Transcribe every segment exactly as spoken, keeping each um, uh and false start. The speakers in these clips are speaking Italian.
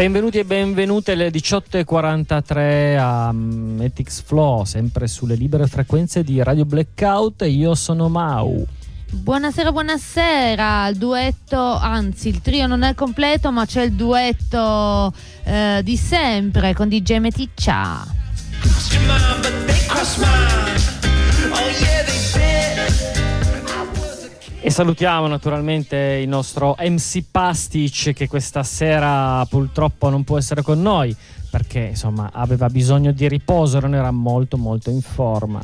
Benvenuti e benvenute alle diciotto e quarantatré a Ethics Flow, sempre sulle libere frequenze di Radio Blackout. Io sono Mau. Buonasera, buonasera. Il duetto, anzi il trio non è completo, ma c'è il duetto eh, di sempre con D J Meticcia. E salutiamo naturalmente il nostro M C Pastic, che questa sera purtroppo non può essere con noi perché insomma aveva bisogno di riposo, non era molto molto in forma.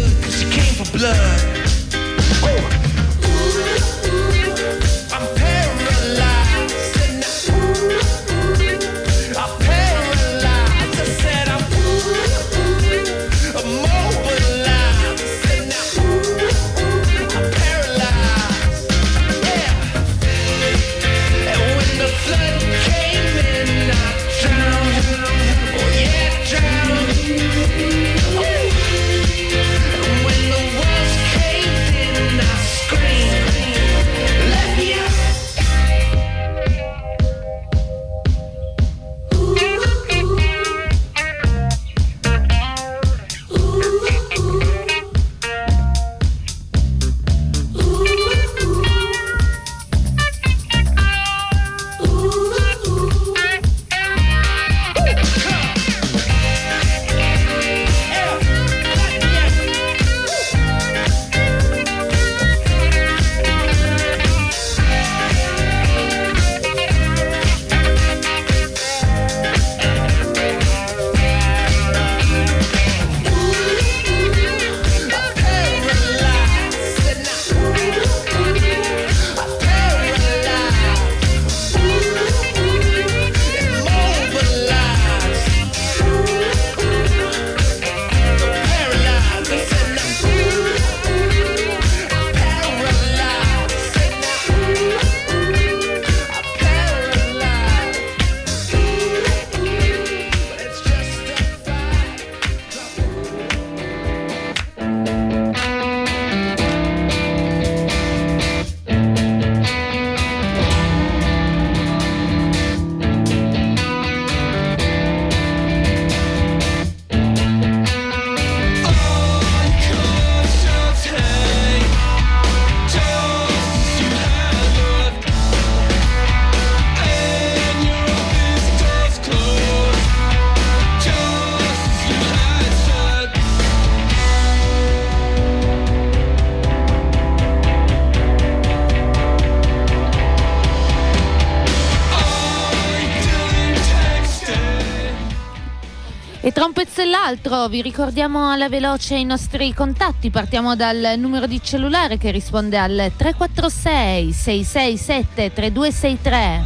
E tra un pezzo e l'altro vi ricordiamo alla veloce i nostri contatti. Partiamo dal numero di cellulare che risponde al tre quattro sei sei sei sette tre due sei tre.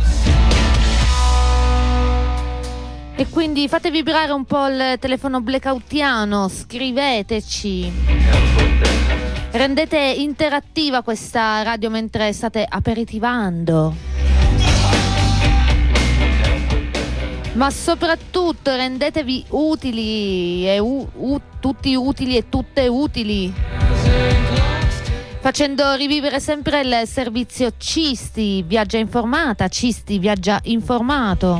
E quindi fate vibrare un po' il telefono blackoutiano, scriveteci, rendete interattiva questa radio mentre state aperitivando. Ma soprattutto rendetevi utili e u- u- tutti utili e tutte utili, facendo rivivere sempre il servizio Cisti Viaggia Informata. Cisti Viaggia Informato.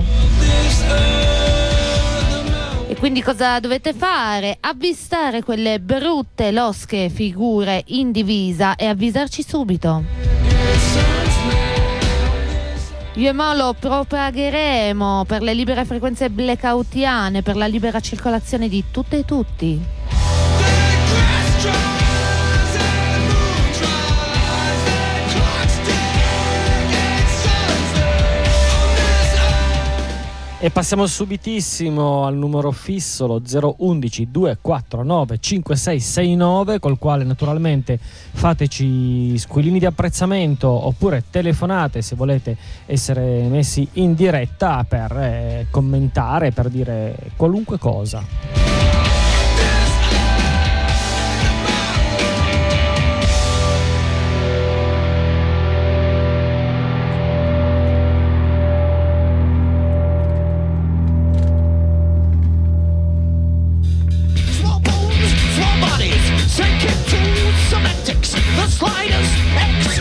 E quindi cosa dovete fare? Avvistare quelle brutte losche figure in divisa e avvisarci subito. Io e Mo lo propagheremo per le libere frequenze blackoutiane, per la libera circolazione di tutte e tutti. E passiamo subitissimo al numero fisso, lo zero undici due quattro nove cinque sei sei nove, col quale naturalmente fateci squillini di apprezzamento oppure telefonate se volete essere messi in diretta per eh, commentare, per dire qualunque cosa.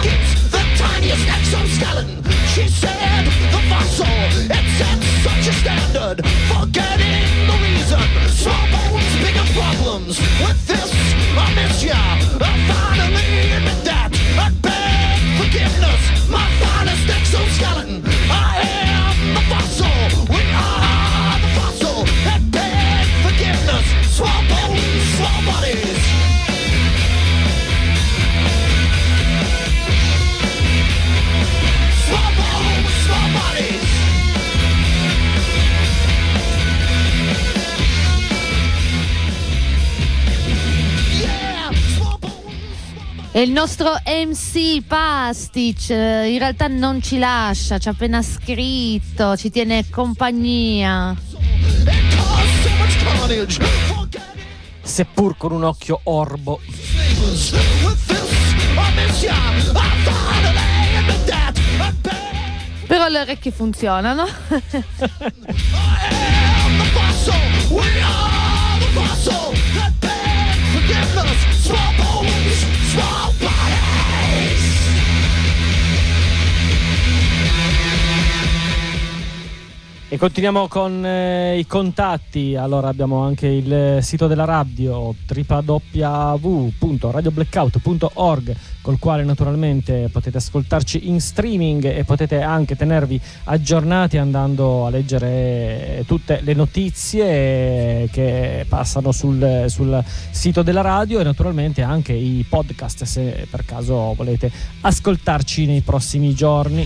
She said the fossil, it's at such a with this I miss ya. I finally admit that. I beg forgiveness, my finest exoskeleton. I am the fossil, we are the fossil. I beg forgiveness, small bones, small bodies. Small bones, small bodies. E il nostro M C Pastic in realtà non ci lascia, ci ha appena scritto, ci tiene compagnia. Seppur con un occhio orbo. Però le orecchie funzionano. E continuiamo con eh, i contatti. Allora abbiamo anche il sito della radio w w w punto radio blackout punto org, col quale naturalmente potete ascoltarci in streaming e potete anche tenervi aggiornati andando a leggere tutte le notizie che passano sul, sul sito della radio, e naturalmente anche i podcast se per caso volete ascoltarci nei prossimi giorni.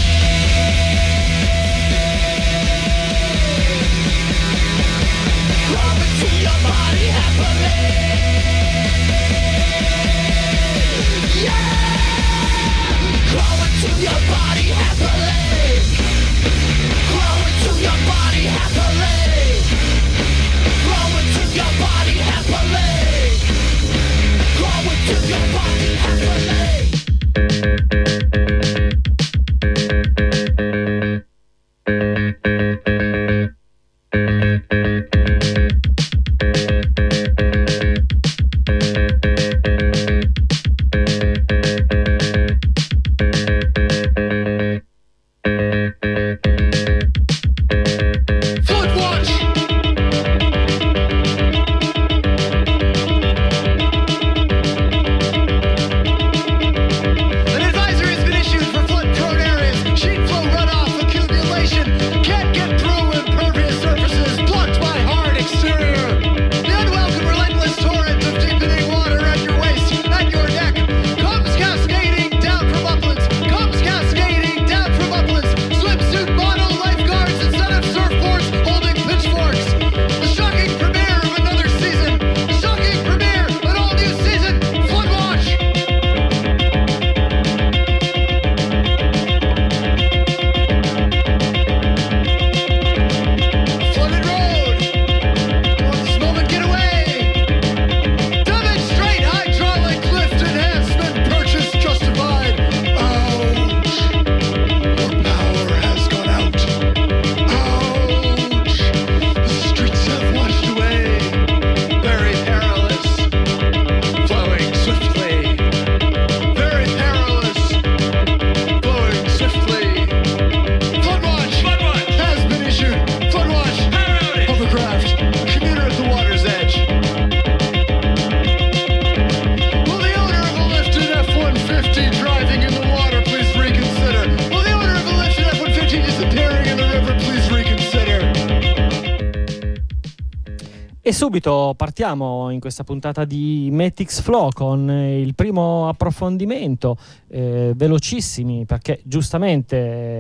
E subito partiamo in questa puntata di Metix Flow con il primo approfondimento, eh, velocissimi, perché giustamente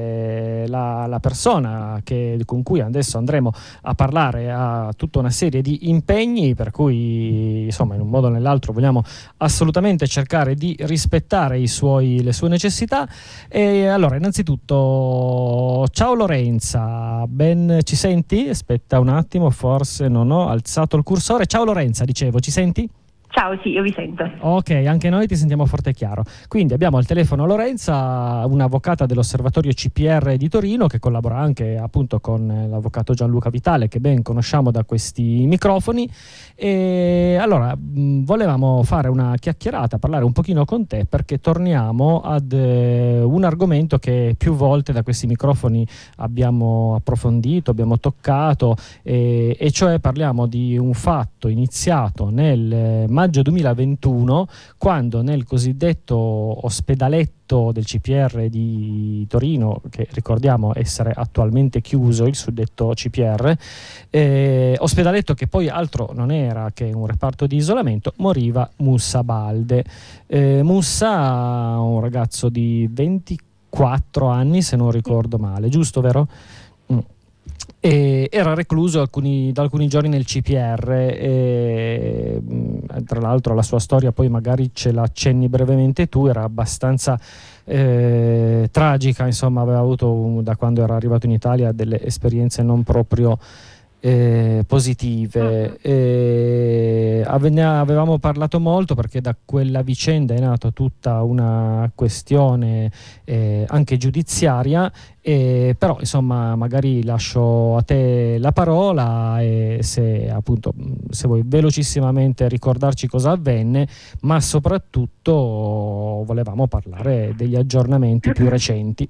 eh, la, la persona che, con cui adesso andremo a parlare ha tutta una serie di impegni, per cui insomma in un modo o nell'altro vogliamo assolutamente cercare di rispettare i suoi, le sue necessità. E allora innanzitutto ciao Lorenza, ben ci senti? Aspetta un attimo, forse non ho alzato il cursore. Ciao Lorenza, dicevo, ci senti? Ciao, sì, io vi sento. Ok, anche noi ti sentiamo forte e chiaro. Quindi abbiamo al telefono Lorenza, un'avvocata dell'Osservatorio C P R di Torino, che collabora anche appunto con l'avvocato Gianluca Vitale, che ben conosciamo da questi microfoni. E allora mh, volevamo fare una chiacchierata, parlare un pochino con te, perché torniamo ad eh, un argomento che più volte da questi microfoni abbiamo approfondito, abbiamo toccato, eh, e cioè parliamo di un fatto iniziato nel eh, maggio duemilaventuno, quando nel cosiddetto ospedaletto del C P R di Torino, che ricordiamo essere attualmente chiuso, il suddetto C P R, eh, ospedaletto che poi altro non era che un reparto di isolamento, moriva Moussa Balde. eh, Moussa, un ragazzo di ventiquattro anni se non ricordo male, giusto, vero? Mm. E era recluso alcuni, da alcuni giorni nel C P R, e tra l'altro la sua storia poi magari ce la accenni brevemente tu, era abbastanza eh, tragica, insomma aveva avuto un, da quando era arrivato in Italia delle esperienze non proprio Eh, positive. Uh-huh. eh, avevamo parlato molto perché da quella vicenda è nata tutta una questione eh, anche giudiziaria, eh, però insomma magari lascio a te la parola, e se appunto se vuoi velocissimamente ricordarci cosa avvenne, ma soprattutto volevamo parlare degli aggiornamenti più recenti.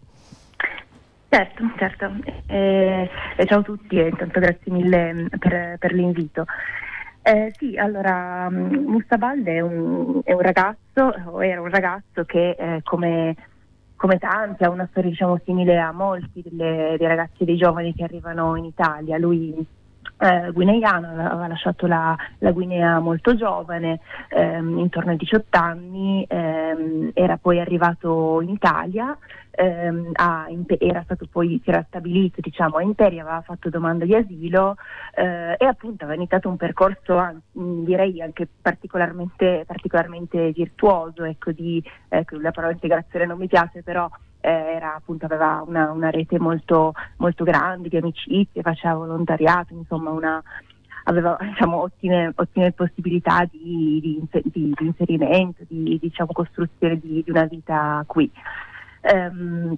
Certo, certo. Eh, ciao a tutti e intanto grazie mille per, per l'invito. Eh, sì, allora Moussa Balde è un, è un ragazzo, o era un ragazzo che eh, come, come tanti ha una storia diciamo simile a molti delle, dei ragazzi e dei giovani che arrivano in Italia. Lui eh, guineano, aveva lasciato la, la Guinea molto giovane, ehm, intorno ai diciotto anni, ehm, era poi arrivato in Italia. Ehm, a, era stato poi si era stabilito diciamo a Imperia, aveva fatto domanda di asilo eh, e appunto aveva iniziato un percorso an- direi anche particolarmente particolarmente virtuoso, ecco, di ecco, la parola integrazione non mi piace, però eh, era appunto aveva una, una rete molto molto grande di amicizie, faceva volontariato, insomma una aveva diciamo ottime, ottime possibilità di, di, di, di inserimento, di diciamo costruzione di, di una vita qui. Um,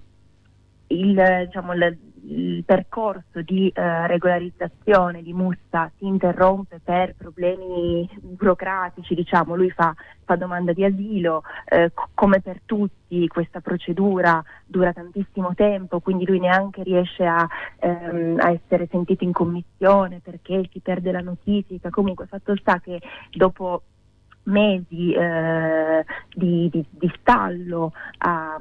il, diciamo, il, il percorso di uh, regolarizzazione di Moussa si interrompe per problemi burocratici, diciamo. Lui fa, fa domanda di asilo, eh, c- come per tutti questa procedura dura tantissimo tempo, quindi lui neanche riesce a, ehm, a essere sentito in commissione perché si perde la notifica. Comunque fatto sta che dopo mesi eh, di, di, di stallo a,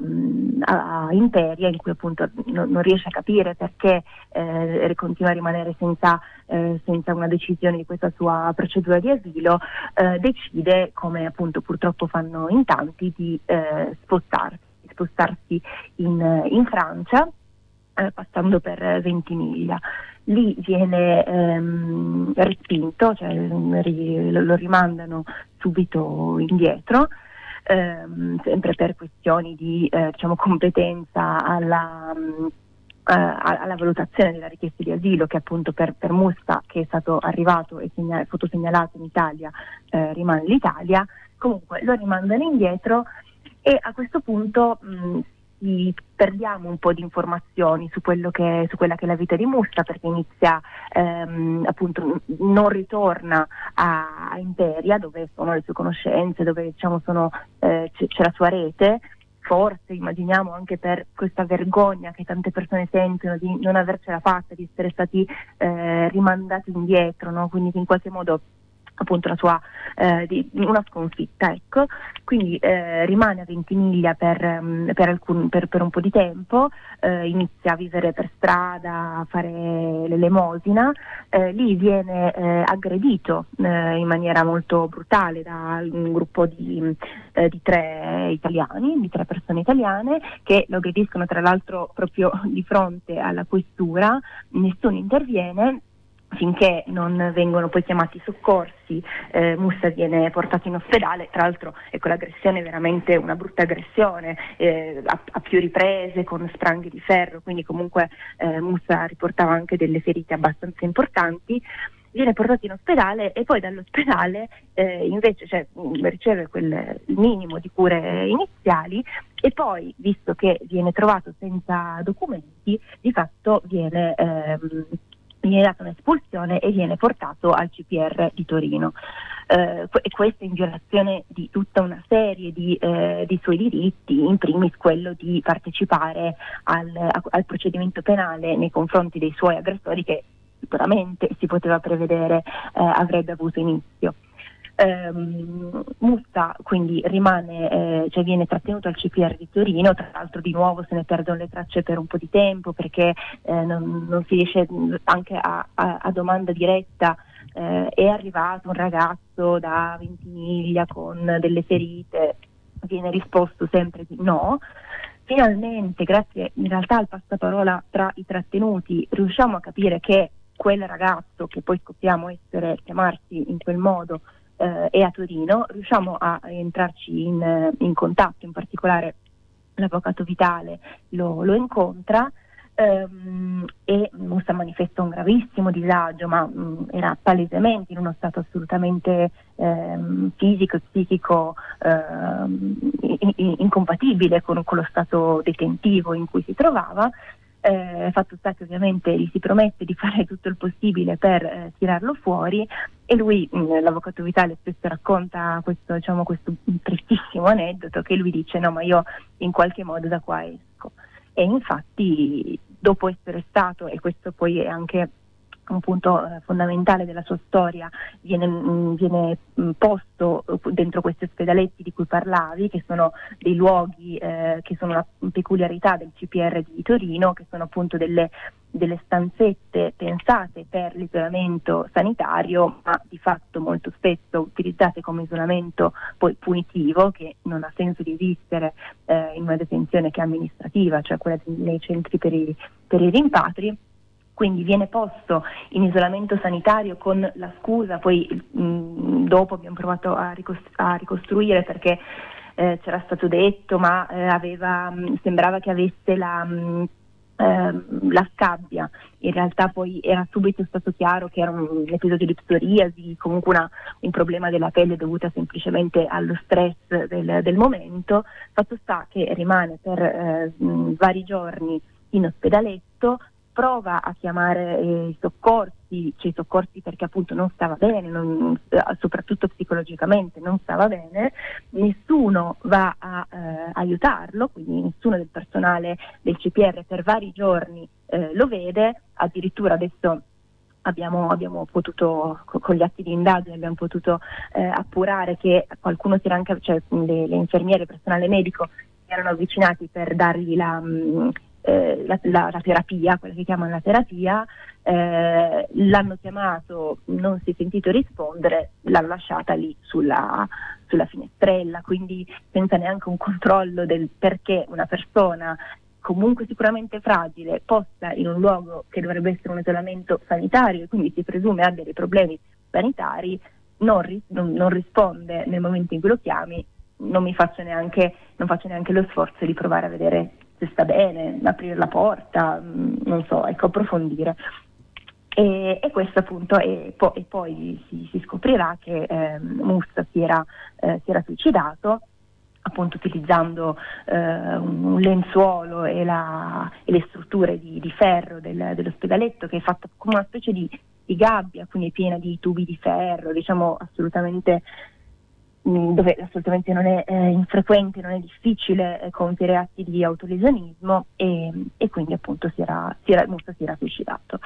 a Imperia, in cui appunto non, non riesce a capire perché eh, continua a rimanere senza, eh, senza una decisione di questa sua procedura di asilo, eh, decide, come appunto purtroppo fanno in tanti, di eh, spostarsi, spostarsi in, in Francia, eh, passando per Ventimiglia. Lì viene ehm, respinto, cioè ri, lo, lo rimandano subito indietro, ehm, sempre per questioni di eh, diciamo competenza alla, mh, alla valutazione della richiesta di asilo, che appunto per, per Moussa, che è stato arrivato e segna, fotosegnalato in Italia, eh, rimane l'Italia. Comunque lo rimandano indietro e a questo punto mh, perdiamo un po' di informazioni su quello che su quella che è la vita di Moussa, perché inizia ehm, appunto non ritorna a, a Imperia, dove sono le sue conoscenze, dove diciamo sono eh, c'è, c'è la sua rete. Forse immaginiamo anche per questa vergogna che tante persone sentono di non avercela fatta, di essere stati eh, rimandati indietro, no? Quindi in qualche modo appunto la sua eh, di, una sconfitta, ecco. Quindi eh, rimane a Ventimiglia per, um, per, alcun, per, per un po' di tempo, eh, inizia a vivere per strada, a fare l'elemosina, eh, lì viene eh, aggredito eh, in maniera molto brutale da un gruppo di, eh, di tre italiani, di tre persone italiane, che lo aggrediscono tra l'altro proprio di fronte alla questura. Nessuno interviene finché non vengono poi chiamati soccorsi. eh, Moussa viene portato in ospedale, tra l'altro ecco, l'aggressione è veramente una brutta aggressione, eh, a, a più riprese con spranghe di ferro, quindi comunque eh, Moussa riportava anche delle ferite abbastanza importanti. Viene portato in ospedale e poi dall'ospedale eh, invece cioè, riceve quel minimo di cure iniziali, e poi, visto che viene trovato senza documenti, di fatto viene ehm, viene data un'espulsione e viene portato al C P R di Torino. eh, e questo in violazione di tutta una serie di, eh, di suoi diritti, in primis quello di partecipare al, a, al procedimento penale nei confronti dei suoi aggressori, che sicuramente si poteva prevedere eh, avrebbe avuto inizio. Um, Mussa quindi rimane, eh, cioè viene trattenuto al C P R di Torino, tra l'altro di nuovo se ne perdono le tracce per un po' di tempo, perché eh, non, non si riesce, anche a, a, a domanda diretta eh, è arrivato un ragazzo da Ventimiglia con delle ferite, viene risposto sempre di no. Finalmente, grazie in realtà al passaparola tra i trattenuti, riusciamo a capire che quel ragazzo, che poi scopriamo essere, chiamarsi in quel modo, eh, è a Torino. Riusciamo a entrarci in, in contatto, in particolare l'avvocato Vitale lo, lo incontra ehm, e Mussa manifesta un gravissimo disagio, ma mh, era palesemente in uno stato assolutamente ehm, fisico e psichico ehm, in, in, incompatibile con, con lo stato detentivo in cui si trovava. Eh, fatto sta che ovviamente gli si promette di fare tutto il possibile per eh, tirarlo fuori, e lui, mh, l'avvocato Vitale, spesso racconta questo, diciamo, questo tristissimo aneddoto, che lui dice: no, ma io in qualche modo da qua esco. E infatti, dopo essere stato, e questo poi è anche un punto eh, fondamentale della sua storia, viene, mh, viene mh, posto dentro questi ospedaletti di cui parlavi, che sono dei luoghi eh, che sono una peculiarità del C P R di Torino, che sono appunto delle, delle stanzette pensate per l'isolamento sanitario, ma di fatto molto spesso utilizzate come isolamento poi punitivo, che non ha senso di esistere eh, in una detenzione che è amministrativa, cioè quella nei centri per i, per i rimpatri. Quindi viene posto in isolamento sanitario con la scusa, poi mh, dopo abbiamo provato a, ricost- a ricostruire, perché eh, c'era stato detto, ma eh, aveva, mh, sembrava che avesse la, mh, eh, la scabbia. In realtà poi era subito stato chiaro che era un, un episodio di psoriasi, comunque una, un problema della pelle dovuta semplicemente allo stress del, del momento. Fatto sta che rimane per eh, mh, vari giorni in ospedaletto, prova a chiamare eh, i soccorsi, cioè i soccorsi perché appunto non stava bene, non, soprattutto psicologicamente non stava bene, nessuno va a eh, aiutarlo, quindi nessuno del personale del C P R per vari giorni eh, lo vede. Addirittura adesso abbiamo, abbiamo potuto, con gli atti di indagine abbiamo potuto eh, appurare che qualcuno si era anche, cioè le, le infermiere, il personale medico si erano avvicinati per dargli la... Mh, Eh, la, la, la terapia, quella che chiamano la terapia, eh, l'hanno chiamato, non si è sentito rispondere, l'hanno lasciata lì sulla, sulla finestrella, quindi senza neanche un controllo del perché una persona comunque sicuramente fragile, posta in un luogo che dovrebbe essere un isolamento sanitario e quindi si presume abbia dei problemi sanitari, non, ri- non, non risponde nel momento in cui lo chiami. Non mi faccio neanche, non faccio neanche lo sforzo di provare a vedere se sta bene, aprire la porta, non so, ecco, approfondire. E, e questo appunto, e, po- e poi si, si scoprirà che eh, Mussa si era, eh, si era suicidato, appunto utilizzando eh, un lenzuolo e, la, e le strutture di, di ferro del, dell'ospedaletto, che è fatta come una specie di, di gabbia, quindi è piena di tubi di ferro, diciamo assolutamente... dove assolutamente non è eh, infrequente, non è difficile eh, compiere atti di autolesionismo, e, e quindi appunto si era, si era, Mussa si era suicidato.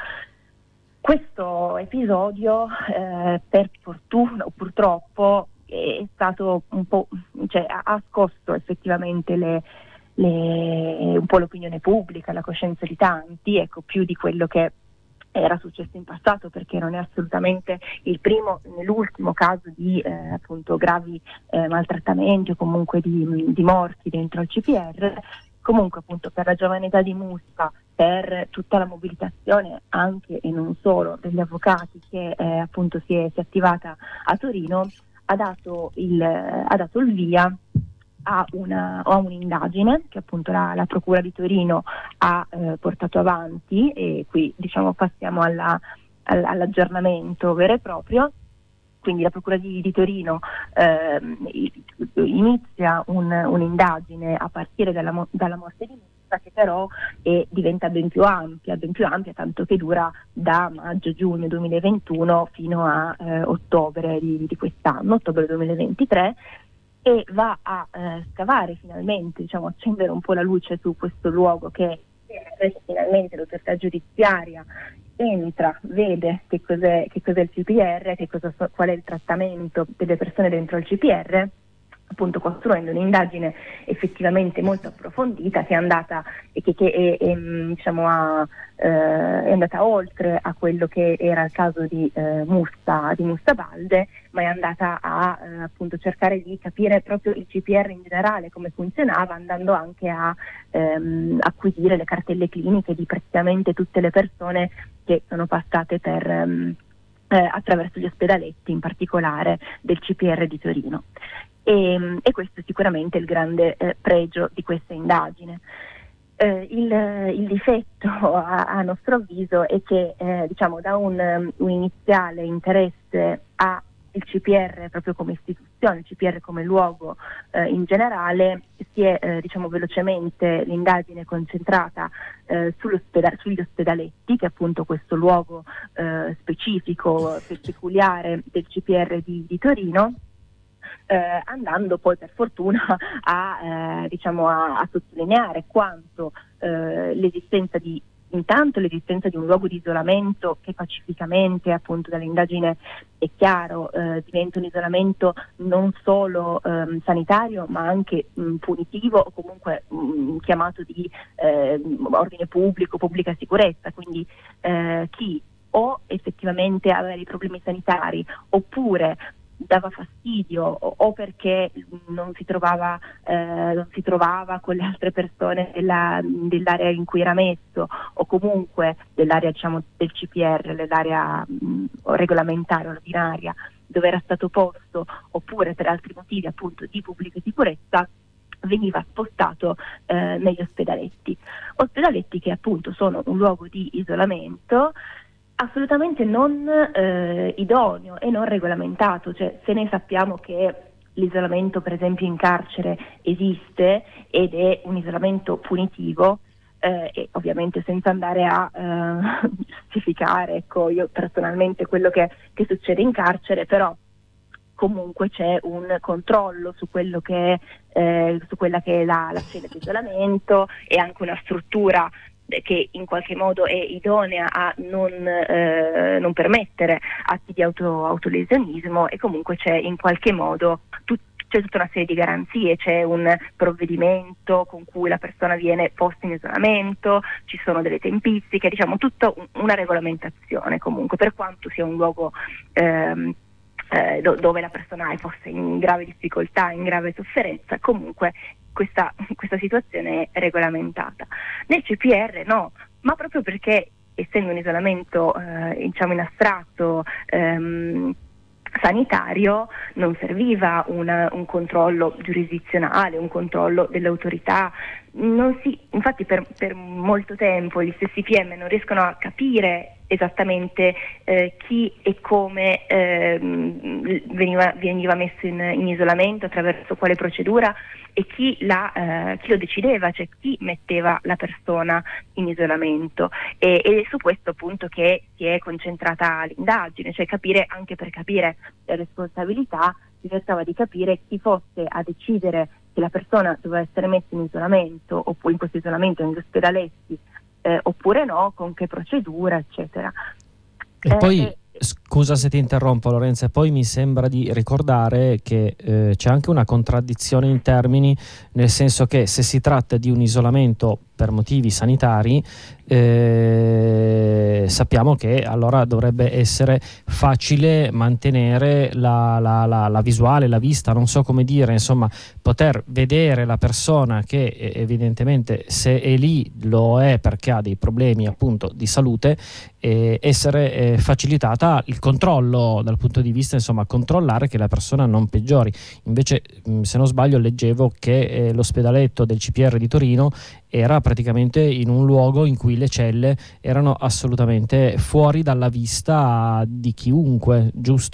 Questo episodio eh, per fortuna o purtroppo è stato un po', cioè ha, ha scosso effettivamente le, le, un po' l'opinione pubblica, la coscienza di tanti, ecco, più di quello che era successo in passato, perché non è assolutamente il primo né l'ultimo caso di eh, appunto gravi eh, maltrattamenti o comunque di, di morti dentro il C P R. Comunque appunto per la giovane età di Mussa, per tutta la mobilitazione anche e non solo degli avvocati che eh, appunto si è, si è attivata a Torino, ha dato il, ha dato il via a, una, a un'indagine che appunto la, la Procura di Torino ha eh, portato avanti, e qui diciamo passiamo alla, all, all'aggiornamento vero e proprio. Quindi la Procura di, di Torino eh, inizia un, un'indagine a partire dalla, dalla morte di Mussa, proposta che però è, diventa ben più ampia, ben più ampia, tanto che dura da maggio-giugno duemilaventuno fino a eh, ottobre di, di quest'anno, ottobre duemilaventitré, e va a eh, scavare finalmente, diciamo, accendere un po' la luce su questo luogo che adesso finalmente l'autorità giudiziaria entra, vede che cos'è, che cos'è il C P R, che cosa, qual è il trattamento delle persone dentro il C P R, appunto costruendo un'indagine effettivamente molto approfondita che è andata e che, che è, è, diciamo, a, eh, è andata oltre a quello che era il caso di eh, Musta, di Mustabalde, ma è andata a eh, appunto cercare di capire proprio il C P R in generale, come funzionava, andando anche a ehm, acquisire le cartelle cliniche di praticamente tutte le persone che sono passate per ehm, eh, attraverso gli ospedaletti, in particolare del C P R di Torino. E, e questo è sicuramente il grande eh, pregio di questa indagine. Eh, il, il difetto a, a nostro avviso è che eh, diciamo da un, un iniziale interesse a il C P R proprio come istituzione, il C P R come luogo eh, in generale, si è eh, diciamo velocemente l'indagine concentrata eh, sull'ospeda- sugli ospedaletti, che è appunto questo luogo eh, specifico, peculiare del C P R di, di Torino, eh, andando poi per fortuna a, eh, diciamo a, a sottolineare quanto eh, l'esistenza di intanto l'esistenza di un luogo di isolamento che pacificamente, appunto dall'indagine è chiaro, eh, diventa un isolamento non solo ehm, sanitario ma anche mh, punitivo o comunque mh, chiamato di eh, ordine pubblico, pubblica sicurezza, quindi eh, chi o effettivamente aveva dei problemi sanitari oppure dava fastidio o, o perché non si trovava eh, non si trovava con le altre persone della, dell'area in cui era messo o comunque dell'area diciamo del C P R, dell'area mh, regolamentare ordinaria dove era stato posto, oppure per altri motivi appunto di pubblica sicurezza, veniva spostato eh, negli ospedaletti ospedaletti che appunto sono un luogo di isolamento assolutamente non eh, idoneo e non regolamentato, cioè se ne sappiamo che l'isolamento per esempio in carcere esiste ed è un isolamento punitivo, eh, e ovviamente senza andare a eh, giustificare, ecco, io personalmente quello che, che succede in carcere, però comunque c'è un controllo su quello che eh, su quella che è la, la cella di isolamento e anche una struttura che in qualche modo è idonea a non, eh, non permettere atti di auto, autolesionismo, e comunque c'è in qualche modo tut, c'è tutta una serie di garanzie, c'è un provvedimento con cui la persona viene posta in isolamento, ci sono delle tempistiche, diciamo tutta una regolamentazione comunque, per quanto sia un luogo ehm, eh, do, dove la persona è posta in grave difficoltà, in grave sofferenza, comunque Questa, questa situazione è regolamentata. Nel C P R no, ma proprio perché essendo un isolamento eh, diciamo in astratto ehm, sanitario non serviva una, un controllo giurisdizionale, un controllo delle autorità. Non si, infatti per, per molto tempo gli stessi P M non riescono a capire esattamente eh, chi e come eh, veniva, veniva messo in, in isolamento, attraverso quale procedura, e chi, la, eh, chi lo decideva, cioè chi metteva la persona in isolamento, e, e è su questo appunto che si è concentrata l'indagine, cioè capire, anche per capire le responsabilità, si cercava di capire chi fosse a decidere che la persona doveva essere messa in isolamento, oppure in questo isolamento negli ospedaletti, eh, oppure no, con che procedura, eccetera. E eh, poi eh, scusa se ti interrompo Lorenza, poi mi sembra di ricordare che eh, c'è anche una contraddizione in termini, nel senso che se si tratta di un isolamento per motivi sanitari, eh, sappiamo che allora dovrebbe essere facile mantenere la, la, la, la visuale, la vista, non so come dire, insomma poter vedere la persona che evidentemente se è lì lo è perché ha dei problemi appunto di salute, e essere eh, facilitata il controllo dal punto di vista, insomma controllare che la persona non peggiori. Invece mh, se non sbaglio leggevo che eh, l'ospedaletto del C P R di Torino era praticamente in un luogo in cui le celle erano assolutamente fuori dalla vista di chiunque, giusto?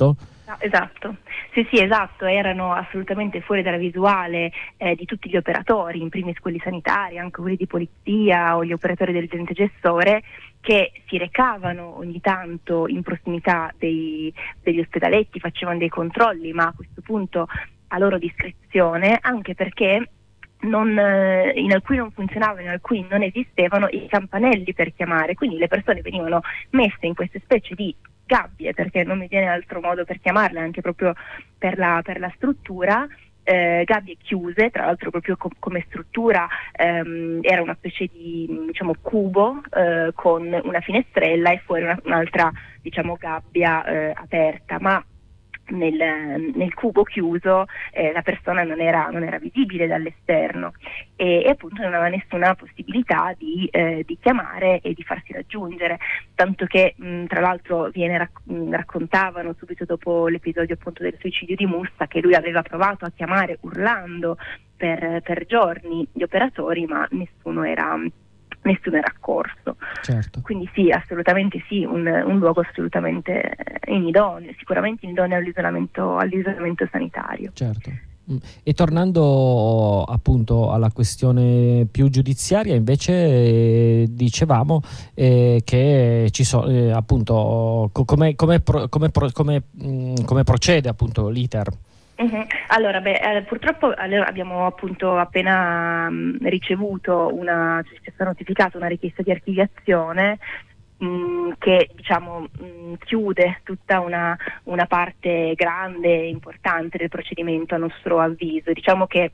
Esatto, sì sì esatto, erano assolutamente fuori dalla visuale eh, di tutti gli operatori, in primis quelli sanitari, anche quelli di polizia o gli operatori del ente gestore, che si recavano ogni tanto in prossimità dei, degli ospedaletti, facevano dei controlli, ma a questo punto a loro discrezione, anche perché non, in alcuni non funzionavano, in alcuni non esistevano i campanelli per chiamare, quindi le persone venivano messe in queste specie di gabbie, perché non mi viene altro modo per chiamarle, anche proprio per la, per la struttura, eh, gabbie chiuse, tra l'altro proprio co- come struttura ehm, era una specie di diciamo cubo eh, con una finestrella e fuori una, un'altra diciamo gabbia eh, aperta, ma Nel, nel cubo chiuso eh, la persona non era, non era visibile dall'esterno e, e appunto non aveva nessuna possibilità di, eh, di chiamare e di farsi raggiungere, tanto che mh, tra l'altro viene rac- mh, raccontavano subito dopo l'episodio appunto del suicidio di Mussa che lui aveva provato a chiamare urlando per, per giorni gli operatori, ma nessuno era nessuno era accorso. Certo. Quindi sì, assolutamente sì, un, un luogo assolutamente inidoneo, sicuramente inidoneo all'isolamento, all'isolamento sanitario. Certo. E tornando appunto alla questione più giudiziaria, invece eh, dicevamo eh, che ci sono eh, appunto co- come, come, pro- come, pro- come, mh, come procede appunto l'iter. Uh-huh. Allora, beh, eh, purtroppo allora, abbiamo appunto appena mh, ricevuto una, cioè, ci è stata notificata una richiesta di archiviazione mh, che diciamo mh, chiude tutta una, una parte grande e importante del procedimento a nostro avviso. Diciamo che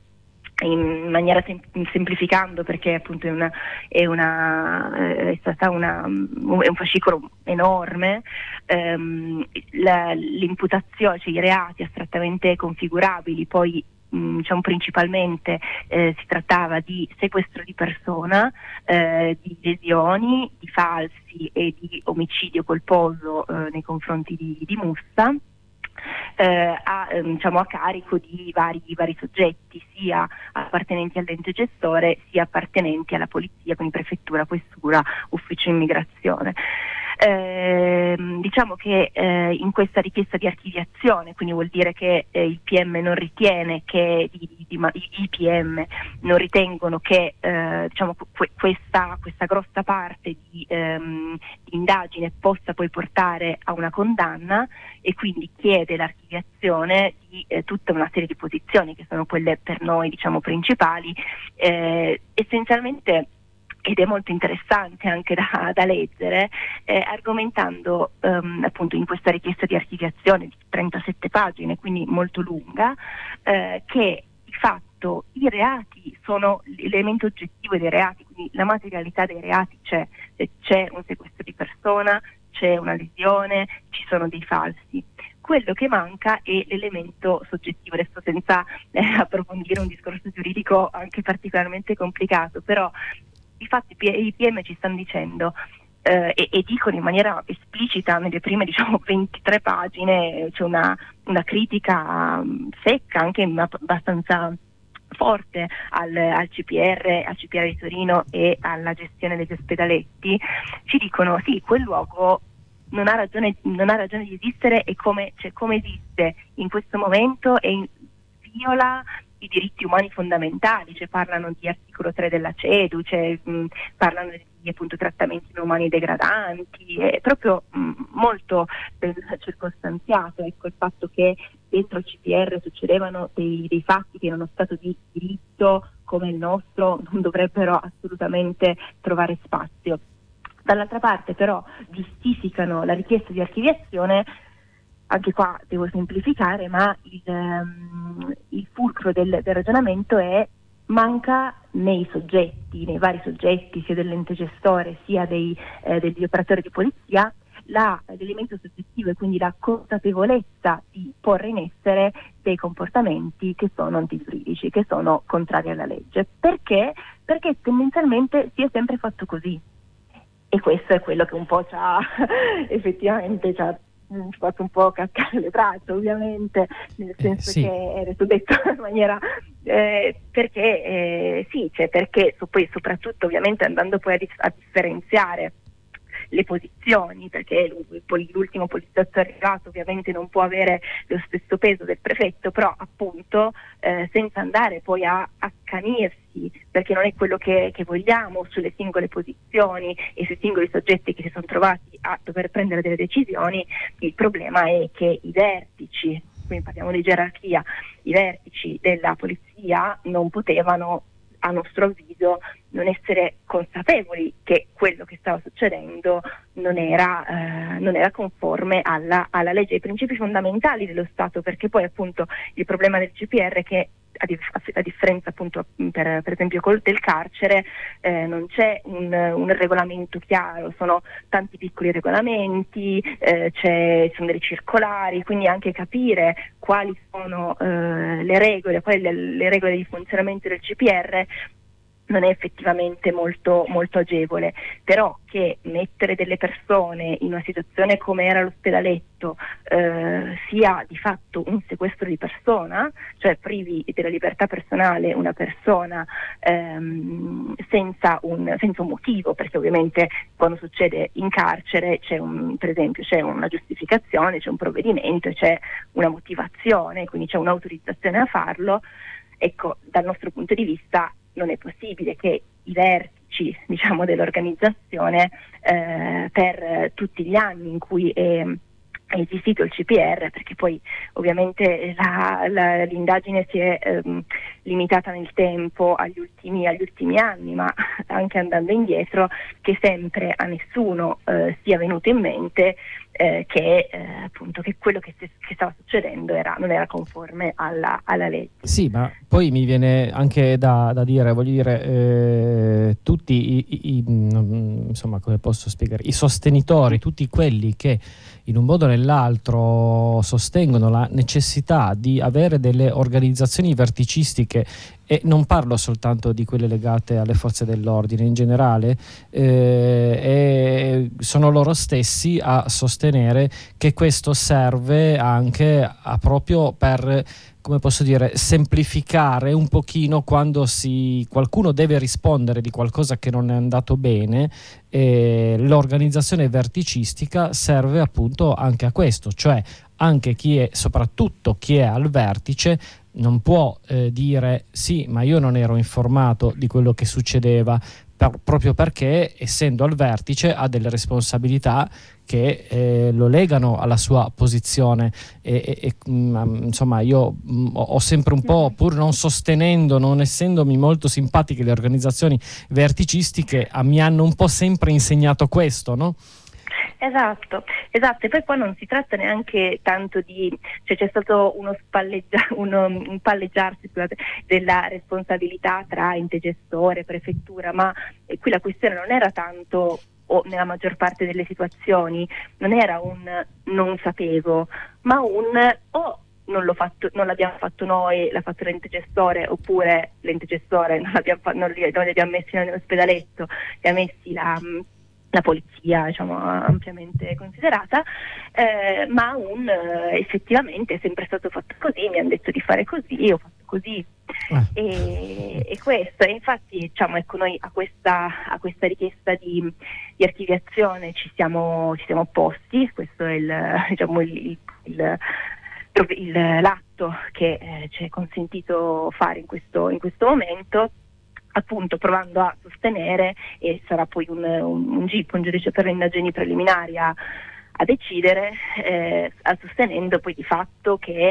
in maniera sem- semplificando, perché appunto è una è una è stata una è un fascicolo enorme, ehm, la, l'imputazione, cioè i reati astrattamente configurabili, poi mh, diciamo principalmente eh, si trattava di sequestro di persona, eh, di lesioni, di falsi e di omicidio colposo eh, nei confronti di, di Mussa. Eh, a, eh, diciamo a carico di vari, vari soggetti, sia appartenenti all'ente gestore sia appartenenti alla polizia, quindi prefettura, questura, ufficio immigrazione. Eh, diciamo che eh, in questa richiesta di archiviazione, quindi vuol dire che eh, il P M non ritiene che di, di, di, i P M non ritengono che eh, diciamo que- questa, questa grossa parte di, ehm, di indagine possa poi portare a una condanna, e quindi chiede l'archiviazione di eh, tutta una serie di posizioni che sono quelle per noi diciamo principali, eh, essenzialmente. Ed è molto interessante anche da, da leggere, eh, argomentando ehm, appunto in questa richiesta di archiviazione di trentasette pagine, quindi molto lunga, eh, che di fatto i reati sono l'elemento oggettivo dei reati, quindi la materialità dei reati c'è, c'è un sequestro di persona, c'è una lesione, ci sono dei falsi. Quello che manca è l'elemento soggettivo, adesso senza eh, approfondire un discorso giuridico anche particolarmente complicato, però infatti i P M ci stanno dicendo eh, e, e dicono in maniera esplicita nelle prime diciamo ventitré pagine, c'è una, una critica um, secca, anche abbastanza forte al, al C P R, al C P R di Torino e alla gestione degli ospedaletti. Ci dicono sì, quel luogo non ha ragione, non ha ragione di esistere, e come, cioè, come esiste in questo momento e in, viola i diritti umani fondamentali, cioè parlano di articolo tre della CEDU, cioè, mh, parlano di appunto trattamenti inumani degradanti, è proprio mh, molto eh, circostanziato, ecco, il fatto che dentro il C P R succedevano dei, dei fatti che in uno stato di diritto come il nostro non dovrebbero assolutamente trovare spazio. Dall'altra parte però giustificano la richiesta di archiviazione. Anche qua devo semplificare, ma il, um, il fulcro del, del ragionamento è: manca nei soggetti, nei vari soggetti, sia dell'ente gestore sia dei, eh, degli operatori di polizia, la, l'elemento soggettivo, e quindi la consapevolezza di porre in essere dei comportamenti che sono antigiuridici, che sono contrari alla legge. Perché? Perché tendenzialmente si è sempre fatto così, e questo è quello che un po' ci ha effettivamente ci ha ci fatto un po' cascare le braccia, ovviamente, nel senso eh, sì. che è adesso detto in maniera eh, perché eh, sì, cioè perché so, poi soprattutto ovviamente andando poi a, dif- a differenziare le posizioni, perché l'ultimo poliziotto arrivato ovviamente non può avere lo stesso peso del prefetto, però appunto eh, senza andare poi a accanirsi, perché non è quello che, che vogliamo sulle singole posizioni e sui singoli soggetti che si sono trovati a dover prendere delle decisioni. Il problema è che i vertici, quindi parliamo di gerarchia, i vertici della polizia non potevano, a nostro avviso, non essere consapevoli che quello che stava succedendo non era, eh, non era conforme alla, alla legge, ai principi fondamentali dello Stato, perché poi appunto il problema del G P R è che a, dif- a differenza appunto per, per esempio col del carcere eh, non c'è un, un regolamento chiaro, sono tanti piccoli regolamenti, eh, c'è, sono delle circolari, quindi anche capire quali sono eh, le regole, quali le, le regole di funzionamento del G P R non è effettivamente molto, molto agevole, però che mettere delle persone in una situazione come era l'ospedaletto eh, sia di fatto un sequestro di persona, cioè privi della libertà personale una persona ehm, senza, un, senza un motivo, perché ovviamente quando succede in carcere c'è un, per esempio c'è una giustificazione, c'è un provvedimento, c'è una motivazione, quindi c'è un'autorizzazione a farlo. Ecco, dal nostro punto di vista non è possibile che i vertici, diciamo, dell'organizzazione eh, per tutti gli anni in cui è, è esistito il C P R, perché poi ovviamente la, la, l'indagine si è ehm, limitata nel tempo agli ultimi, agli ultimi anni, ma anche andando indietro, che sempre a nessuno eh, sia venuto in mente Eh, che eh, appunto che quello che, si, che stava succedendo era, non era conforme alla, alla legge. Sì, ma poi mi viene anche da, da dire, voglio dire, eh, tutti i, i, i, insomma, come posso spiegare, i sostenitori, tutti quelli che in un modo o nell'altro sostengono la necessità di avere delle organizzazioni verticistiche, e non parlo soltanto di quelle legate alle forze dell'ordine, in generale eh, e sono loro stessi a sostenere che questo serve anche a proprio per, come posso dire, semplificare un pochino quando si, qualcuno deve rispondere di qualcosa che non è andato bene. E l'organizzazione verticistica serve appunto anche a questo, cioè anche chi è, soprattutto chi è al vertice, non può eh, dire sì, ma io non ero informato di quello che succedeva, per, proprio perché essendo al vertice ha delle responsabilità che eh, lo legano alla sua posizione e, e, e mh, insomma io mh, ho sempre un po', pur non sostenendo, non essendomi molto simpatiche le organizzazioni verticistiche, a, mi hanno un po' sempre insegnato questo, no? Esatto, esatto, e poi qua non si tratta neanche tanto di, cioè c'è stato uno spalleggia, uno, un palleggiarsi, scusate, della responsabilità tra ente gestore, prefettura, ma eh, qui la questione non era tanto, o nella maggior parte delle situazioni, non era un non sapevo, ma un o non, l'ho fatto, non l'abbiamo fatto noi, l'ha fatto l'ente gestore, oppure l'ente gestore non, l'abbiamo, non, li, non li abbiamo messi nell'ospedaletto, li ha messi la... la polizia, diciamo, ampiamente considerata, eh, ma un eh, effettivamente è sempre stato fatto così, mi hanno detto di fare così, ho fatto così. Ah. E, e questo, e infatti diciamo, ecco, noi a questa, a questa richiesta di, di archiviazione ci siamo, ci siamo opposti, questo è il, diciamo, il, il, il, il l'atto che eh, ci è consentito fare in questo, in questo momento, appunto provando a sostenere, e sarà poi un, un, un G I P, un giudice per le indagini preliminari, a, a decidere, eh, a sostenendo poi di fatto che,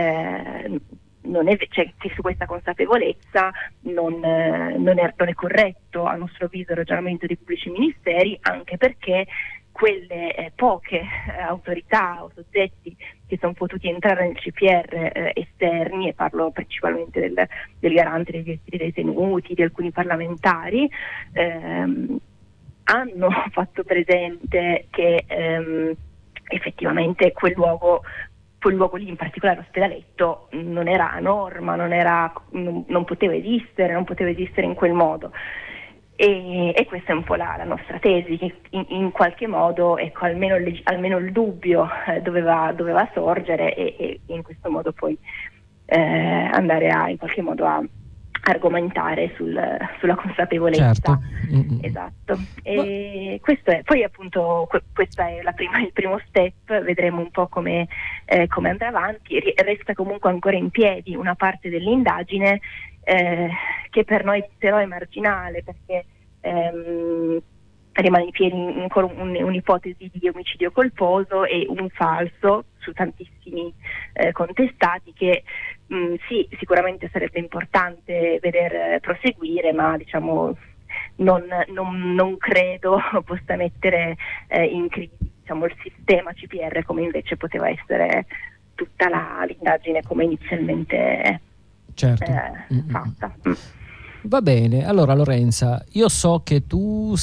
eh, non è, cioè, che su questa consapevolezza non, eh, non, è, non è corretto, a nostro avviso, il ragionamento dei pubblici ministeri, anche perché quelle eh, poche eh, autorità o soggetti che sono potuti entrare nel C P R eh, esterni, e parlo principalmente del, del garante dei diritti dei detenuti, di alcuni parlamentari, ehm, hanno fatto presente che ehm, effettivamente quel luogo, quel luogo lì, in particolare l'ospedaletto, non era a norma, non, era, non, non poteva esistere, non poteva esistere in quel modo. E, e questa è un po' la, la nostra tesi, che in, in qualche modo, ecco, almeno, il, almeno il dubbio eh, doveva, doveva sorgere, e, e in questo modo poi eh, andare a, in qualche modo a, argomentare sul, sulla consapevolezza. Certo. Mm-hmm. Esatto. E questo è, poi appunto que- questa è la prima, il primo step, vedremo un po' come, eh, come andrà avanti. R- resta comunque ancora in piedi una parte dell'indagine eh, che per noi però è marginale, perché ehm, rimane in piedi ancora un, un'ipotesi di omicidio colposo e un falso su tantissimi eh, contestati che mh, sì, sicuramente sarebbe importante veder proseguire, ma diciamo non, non, non credo possa mettere eh, in crisi, diciamo, il sistema C P R come invece poteva essere tutta la, l'indagine come inizialmente certo. eh, Mm-hmm. fatta. Mm. Va bene, allora Lorenza, io so che tu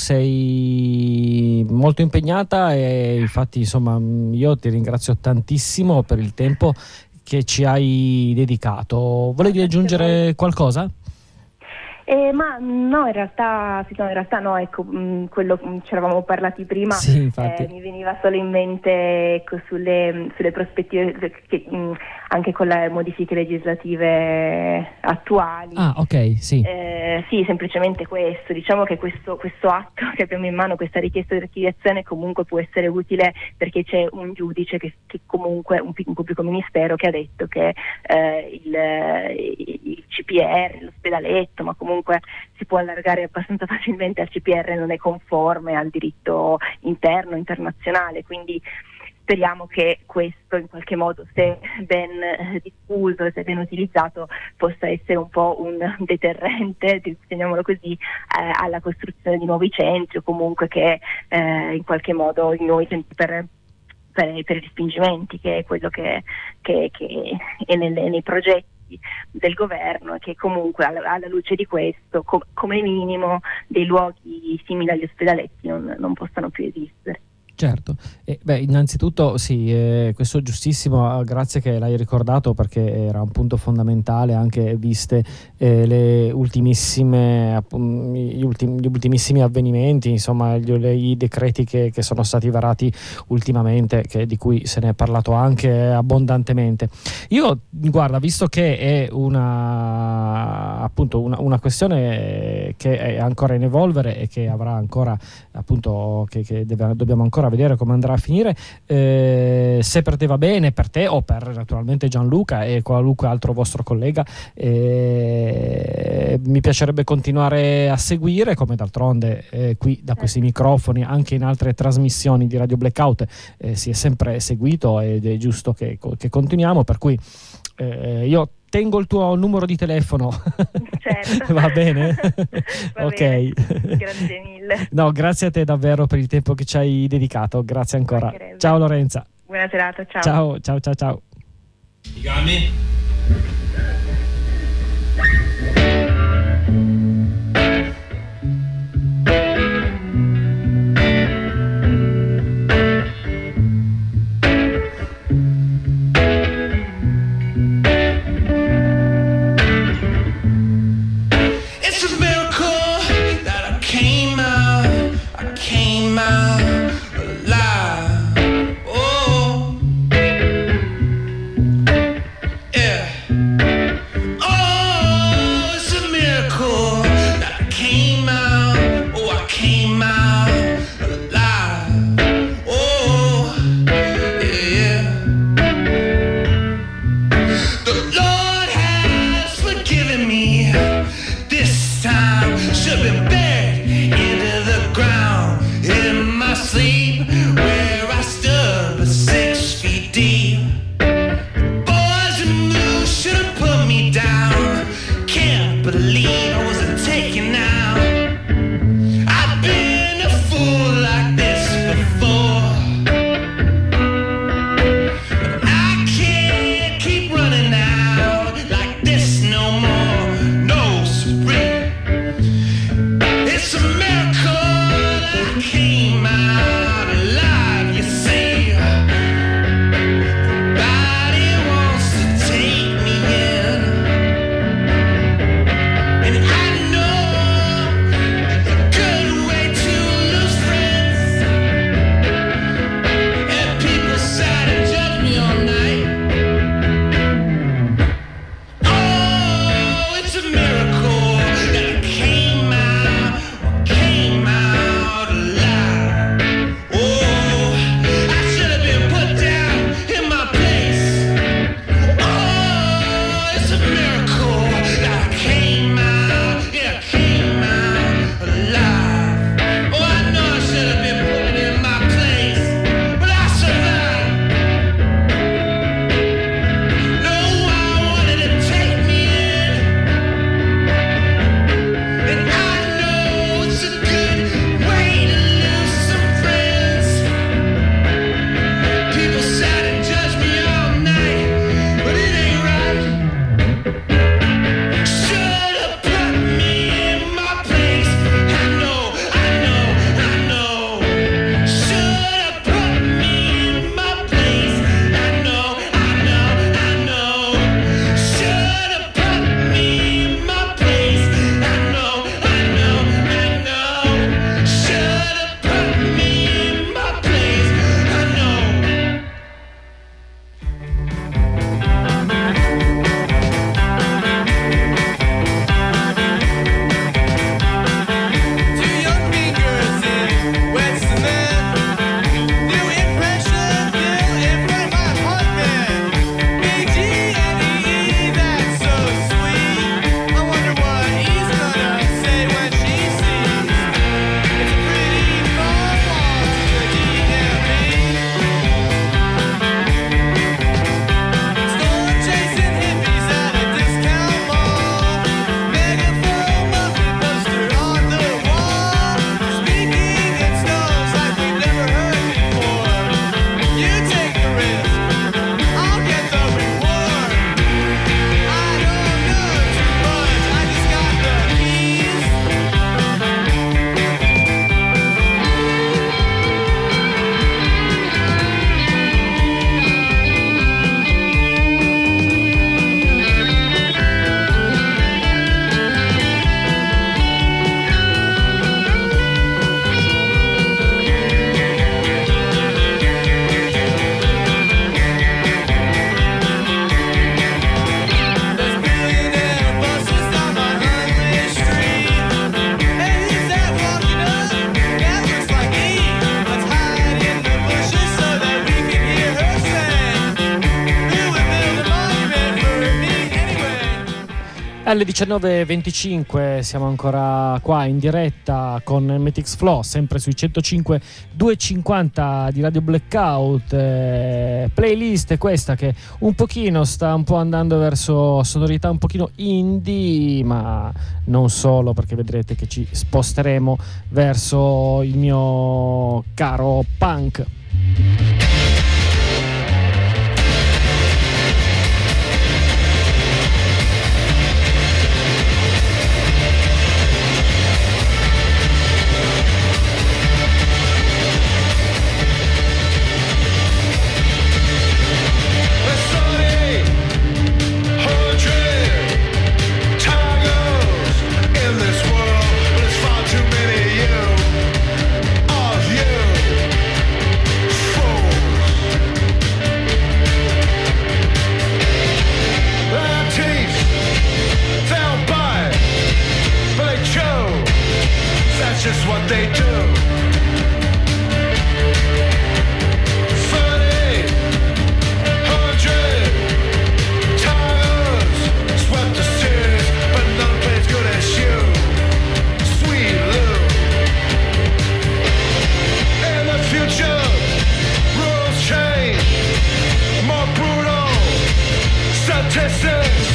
sei molto impegnata e infatti insomma io ti ringrazio tantissimo per il tempo che ci hai dedicato. Volevi aggiungere qualcosa? Eh, ma no, in realtà, sì, no, in realtà no, ecco, mh, quello mh, ci eravamo parlati prima, sì, infatti. Eh, mi veniva solo in mente, ecco, sulle, sulle prospettive, che, mh, anche con le modifiche legislative attuali. Ah, ok, sì. Eh, sì, semplicemente questo, diciamo che questo, questo atto che abbiamo in mano, questa richiesta di archiviazione comunque può essere utile perché c'è un giudice che, che comunque, un, un pubblico ministero che ha detto che eh, il, il C P R, l'ospedaletto, ma comunque si può allargare abbastanza facilmente al C P R, non è conforme al diritto interno, internazionale, quindi speriamo che questo in qualche modo, se ben eh, diffuso e se ben utilizzato, possa essere un po' un deterrente, chiamiamolo così, eh, alla costruzione di nuovi centri o comunque che eh, in qualche modo i nuovi centri per, per, per i respingimenti, che è quello che, che, che è nelle, nei progetti del governo, e che comunque alla, alla luce di questo com- come minimo dei luoghi simili agli ospedaletti non, non possano più esistere. Certo, eh, beh, innanzitutto sì, eh, questo è giustissimo, grazie che l'hai ricordato perché era un punto fondamentale, anche viste eh, le ultimissime, appunto, gli, ultim- gli ultimissimi avvenimenti, insomma gli, i decreti che, che sono stati varati ultimamente, che, di cui se ne è parlato anche abbondantemente. Io, guarda, visto che è una, appunto, una, una questione che è ancora in evolvere e che avrà ancora, appunto, che, che deve, dobbiamo ancora vedere come andrà a finire, eh, se per te va bene, per te o per naturalmente Gianluca e qualunque altro vostro collega, eh, mi piacerebbe continuare a seguire, come d'altronde eh, qui da questi microfoni, anche in altre trasmissioni di Radio Blackout eh, si è sempre seguito ed è giusto che, che continuiamo, per cui eh, io tengo il tuo numero di telefono. Certo. Va bene? Va ok. bene. Grazie mille. No, grazie a te davvero per il tempo che ci hai dedicato. Grazie ancora. Ciao Lorenza. Buona serata, ciao. Ciao, ciao, ciao, ciao. You got me? And Alle diciannove e venticinque siamo ancora qua in diretta con M T X Flow, sempre sui centocinque duecentocinquanta di Radio Blackout. Eh, playlist è questa che un pochino sta un po' andando verso sonorità un pochino indie, ma non solo, perché vedrete che ci sposteremo verso il mio caro punk. Just what they do. Thirty, hundred tires swept the cities, but none plays good as you, sweet Lou. In the future, rules change, more brutal statistics.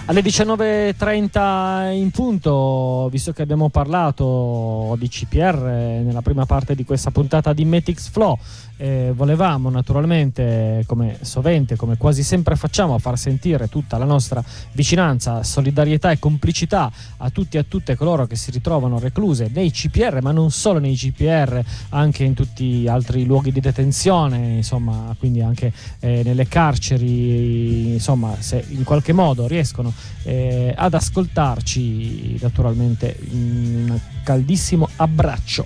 Alle diciannove e trenta in punto, visto che abbiamo parlato di C P R nella prima parte di questa puntata di Metix Flow, eh, volevamo naturalmente, come sovente, come quasi sempre facciamo, far sentire tutta la nostra vicinanza, solidarietà e complicità a tutti e a tutte coloro che si ritrovano recluse nei C P R, ma non solo nei C P R, anche in tutti gli altri luoghi di detenzione, insomma, quindi anche eh, nelle carceri, insomma, se in qualche modo riescono Eh, ad ascoltarci, naturalmente un caldissimo abbraccio.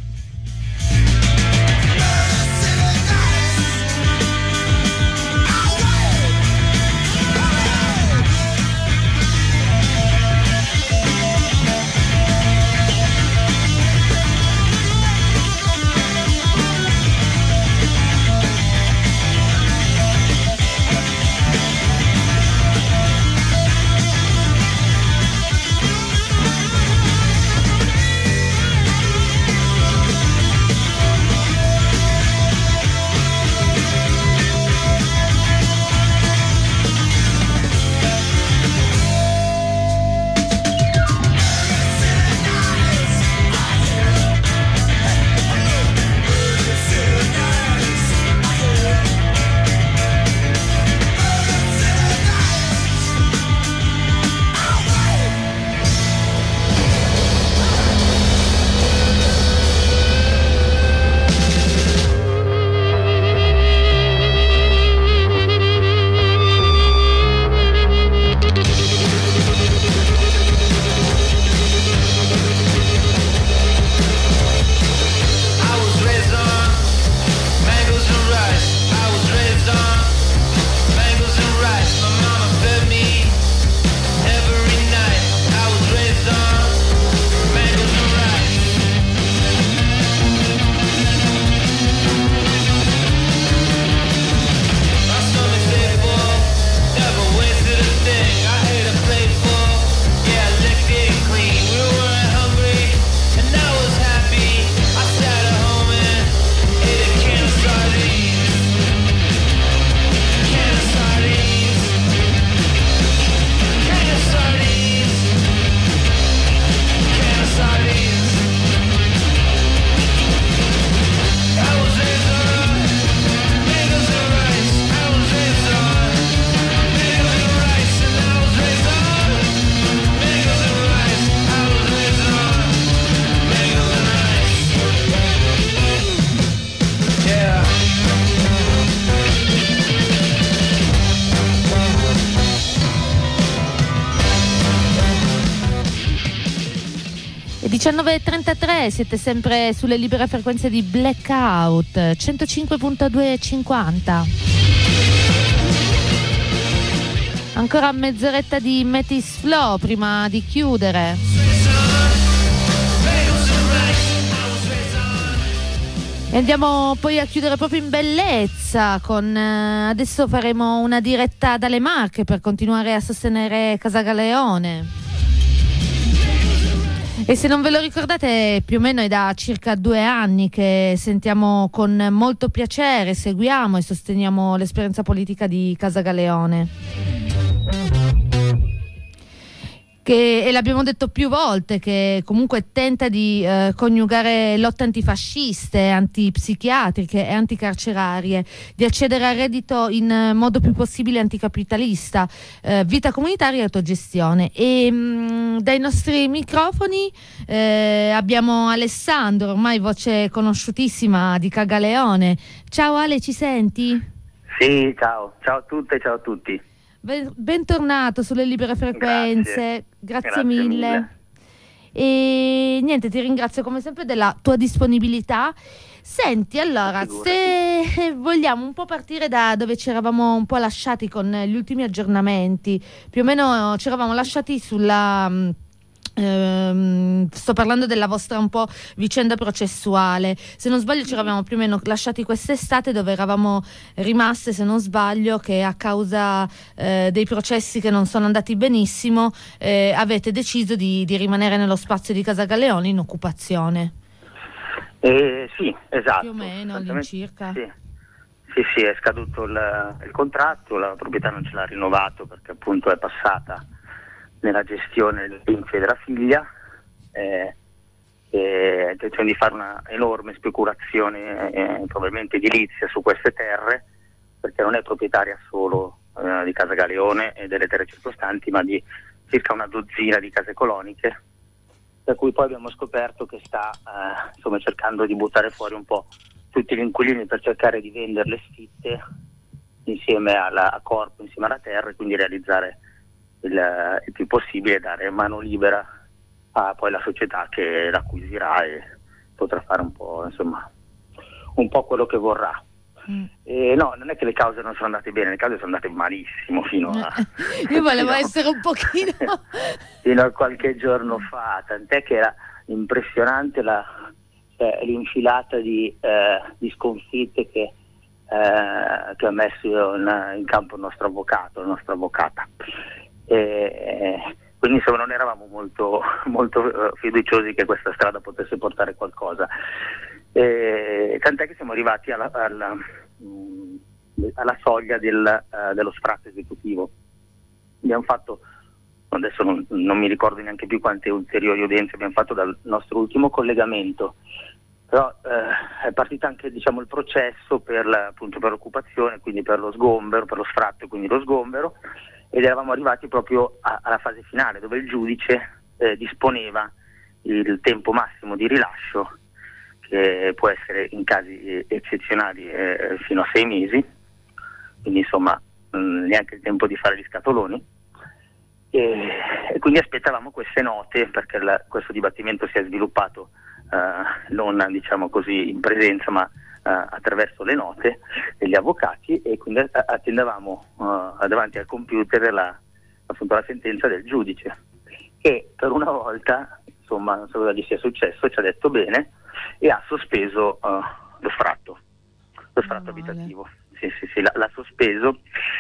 diciannove e trentatré, siete sempre sulle libere frequenze di Blackout centocinque virgola due cinquanta. Ancora mezz'oretta di Metis Flow prima di chiudere. E andiamo poi a chiudere proprio in bellezza con eh, adesso faremo una diretta dalle Marche per continuare a sostenere Casagaleone. E se non ve lo ricordate, più o meno è da circa due anni che sentiamo con molto piacere, seguiamo e sosteniamo l'esperienza politica di Casagaleone. Che, e l'abbiamo detto più volte, che comunque tenta di eh, coniugare lotte antifasciste, antipsichiatriche e anticarcerarie, di accedere al reddito in modo più possibile anticapitalista, eh, vita comunitaria e autogestione. E mh, dai nostri microfoni eh, abbiamo Alessandro, ormai voce conosciutissima di Casagaleone. Ciao Ale, ci senti? Sì, ciao, ciao a tutte, ciao a tutti. Bentornato sulle libere frequenze, grazie, grazie, grazie mille. mille. E niente, ti ringrazio come sempre della tua disponibilità. Senti, allora, se vogliamo un po' partire da dove ci eravamo un po' lasciati con gli ultimi aggiornamenti, più o meno ci eravamo lasciati sulla... Ehm, sto parlando della vostra un po' vicenda processuale. Se non sbaglio ci eravamo più o meno lasciati quest'estate, dove eravamo rimaste, se non sbaglio, che a causa eh, dei processi che non sono andati benissimo eh, avete deciso di, di rimanere nello spazio di Casagaleone in occupazione. Eh, sì, esatto. Più o meno all'incirca. Sì. Sì, sì, è scaduto il, il contratto, la proprietà non ce l'ha rinnovato perché appunto è passata nella gestione dell'infio della figlia, eh, e ha intenzione di fare una enorme speculazione, eh, probabilmente edilizia, su queste terre, perché non è proprietaria solo eh, di Casa Galeone e delle terre circostanti, ma di circa una dozzina di case coloniche, da cui poi abbiamo scoperto che sta eh, insomma, cercando di buttare fuori un po' tutti gli inquilini per cercare di venderle sfitte insieme alla, a corpo, insieme alla terra, e quindi realizzare il, il più possibile, dare mano libera a poi la società che l'acquisirà e potrà fare un po', insomma, un po' quello che vorrà. Mm. E no, non è che le cause non sono andate bene, le cause sono andate malissimo fino a io volevo fino, essere un pochino fino a qualche giorno fa, tant'è che era impressionante la, cioè, l'infilata di, eh, di sconfitte che, eh, che ha messo in, in campo il nostro avvocato, la nostra avvocata. E, quindi insomma non eravamo molto, molto fiduciosi che questa strada potesse portare qualcosa. E, tant'è che siamo arrivati alla, alla, alla soglia del, uh, dello sfratto esecutivo. Abbiamo fatto, adesso non, non mi ricordo neanche più quante ulteriori udienze abbiamo fatto dal nostro ultimo collegamento, però eh, è partito anche, diciamo, il processo per, la, appunto, per l'occupazione, quindi per lo sgombero, per lo sfratto e quindi lo sgombero, ed eravamo arrivati proprio a, alla fase finale, dove il giudice eh, disponeva il tempo massimo di rilascio, che può essere in casi eccezionali eh, fino a sei mesi, quindi insomma mh, neanche il tempo di fare gli scatoloni, e, e quindi aspettavamo queste note, perché la, questo dibattimento si è sviluppato eh, non, diciamo così, in presenza, ma eh, attraverso le note degli avvocati, e quindi attendevamo eh, davanti al computer la, appunto, la sentenza del giudice, che per una volta, insomma, non so cosa gli sia successo, ci ha detto bene e ha sospeso uh, lo sfratto, lo sfratto oh, abitativo. Sì, sì, sì, l'ha, l'ha sospeso,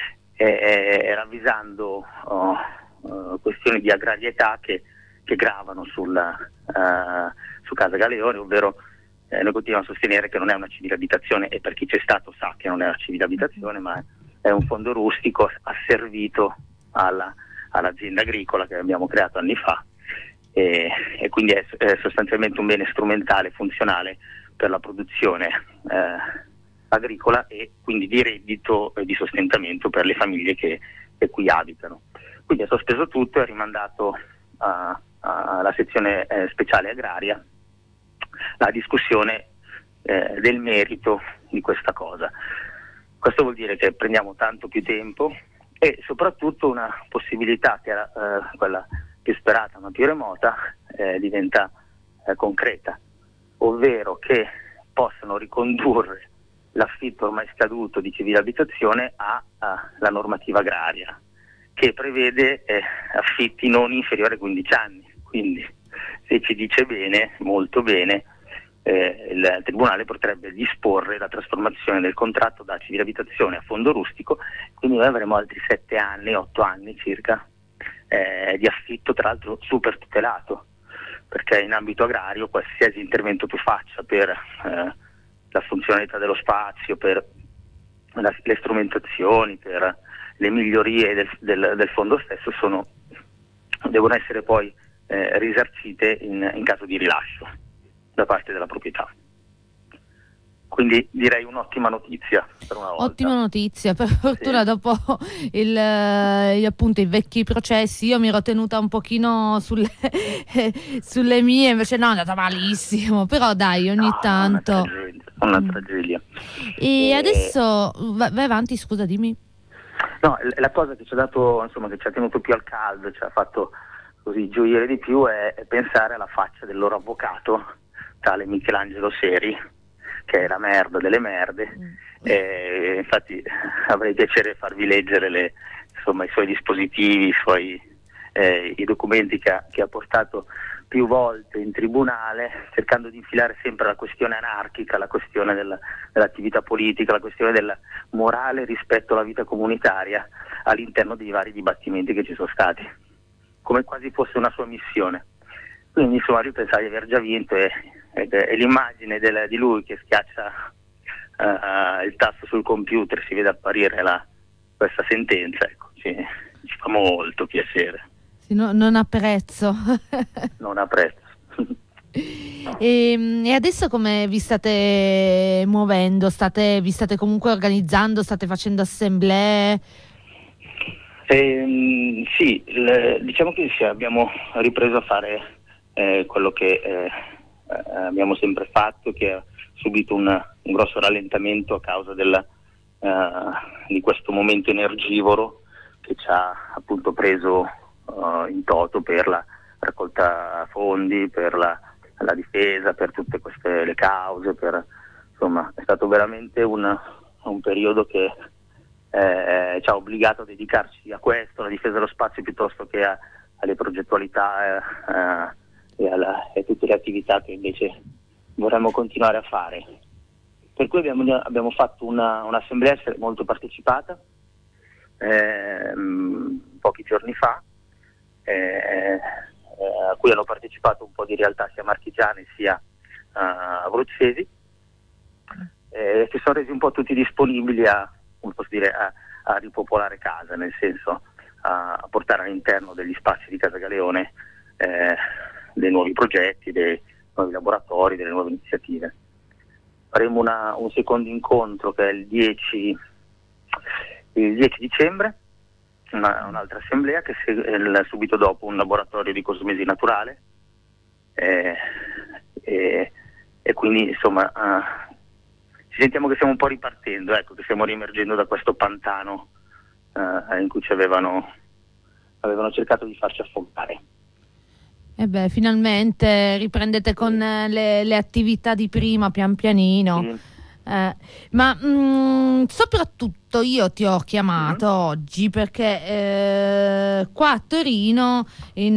eh, ravvisando uh, uh, questioni di agrarietà che, che gravano sulla, uh, su Casa Galeone, ovvero eh, noi continuiamo a sostenere che non è una civile abitazione, e per chi c'è stato sa che non è una civile abitazione, ma è un fondo rustico asservito alla, all'azienda agricola che abbiamo creato anni fa. E, e quindi è, è sostanzialmente un bene strumentale, funzionale per la produzione eh, agricola, e quindi di reddito e di sostentamento per le famiglie che, che qui abitano. Quindi è sospeso tutto e è rimandato alla sezione eh, speciale agraria la discussione eh, del merito di questa cosa. Questo vuol dire che prendiamo tanto più tempo, e soprattutto una possibilità che era eh, quella più sperata ma più remota eh, diventa eh, concreta, ovvero che possano ricondurre l'affitto ormai scaduto di civile abitazione alla normativa agraria, che prevede eh, affitti non inferiori a quindici anni. Quindi, se ci dice bene, molto bene, eh, il Tribunale potrebbe disporre la trasformazione del contratto da civile abitazione a fondo rustico, quindi noi avremo altri sette anni, otto anni circa Eh, di affitto, tra l'altro super tutelato, perché in ambito agrario qualsiasi intervento tu faccia per eh, la funzionalità dello spazio, per la, le strumentazioni, per le migliorie del, del, del fondo stesso, sono, devono essere poi eh, risarcite in, in caso di rilascio da parte della proprietà. Quindi direi un'ottima notizia per una volta. Ottima notizia, per fortuna sì. Dopo il, eh, appunto i vecchi processi io mi ero tenuta un pochino sulle, sulle mie, invece no, è andata malissimo, però dai, ogni no, tanto. Una tragedia. Una mm. tragedia. E, e adesso vai, vai avanti, scusa, dimmi. No, la cosa che ci ha dato, insomma, che ci ha tenuto più al caldo, ci ha fatto così gioire di più, è, è pensare alla faccia del loro avvocato, tale Michelangelo Seri, che è la merda delle merde. Mm. E infatti avrei piacere farvi leggere le, insomma, i suoi dispositivi, i suoi eh, i documenti che ha, che ha portato più volte in tribunale, cercando di infilare sempre la questione anarchica, la questione del, dell'attività politica, la questione della morale rispetto alla vita comunitaria all'interno dei vari dibattimenti che ci sono stati, come quasi fosse una sua missione. Quindi insomma io pensavo di aver già vinto, e, e, e l'immagine del, di lui che schiaccia uh, il tasto sul computer, si vede apparire la, questa sentenza, ecco, ci, ci fa molto piacere. Sì, no, non ha prezzo. Non ha prezzo. E, e adesso come vi state muovendo? State, vi state comunque organizzando? State facendo assemblee? Eh, sì, il, diciamo che sì, abbiamo ripreso a fare eh, quello che eh, abbiamo sempre fatto, che ha subito un, un grosso rallentamento a causa della, uh, di questo momento energivoro che ci ha appunto preso uh, in toto per la raccolta fondi, per la la difesa, per tutte queste le cause, per, insomma è stato veramente un, un periodo che eh, ci ha obbligato a dedicarci a questo, alla difesa dello spazio piuttosto che a, alle progettualità eh, e, alla, e tutte le attività che invece vorremmo continuare a fare. Per cui abbiamo, abbiamo fatto una, un'assemblea molto partecipata eh, pochi giorni fa, eh, a cui hanno partecipato un po' di realtà sia marchigiane sia uh, abruzzesi, eh, che sono resi un po' tutti disponibili a, come posso dire, a, a ripopolare casa, nel senso a, a portare all'interno degli spazi di Casa Galeone eh, dei nuovi progetti, dei nuovi laboratori, delle nuove iniziative. Faremo una, un secondo incontro che è il dieci, il dieci dicembre, Una, un'altra assemblea che segue subito dopo un laboratorio di cosmesi naturale eh, e, e quindi insomma uh, ci sentiamo che stiamo un po' ripartendo, ecco, che stiamo riemergendo da questo pantano uh, in cui ci avevano, avevano cercato di farci affogare. E beh, finalmente riprendete con le, le attività di prima pian pianino. Sì. Eh, ma mh, soprattutto io ti ho chiamato mm-hmm. oggi perché eh, qua a Torino in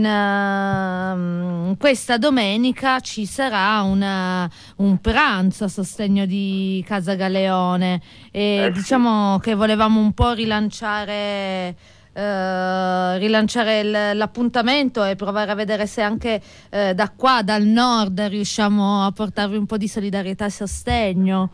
uh, questa domenica ci sarà una, un pranzo a sostegno di Casa Galeone e eh, diciamo sì. che volevamo un po' rilanciare Uh, rilanciare il, l'appuntamento e provare a vedere se anche uh, da qua, dal nord, riusciamo a portarvi un po' di solidarietà e sostegno.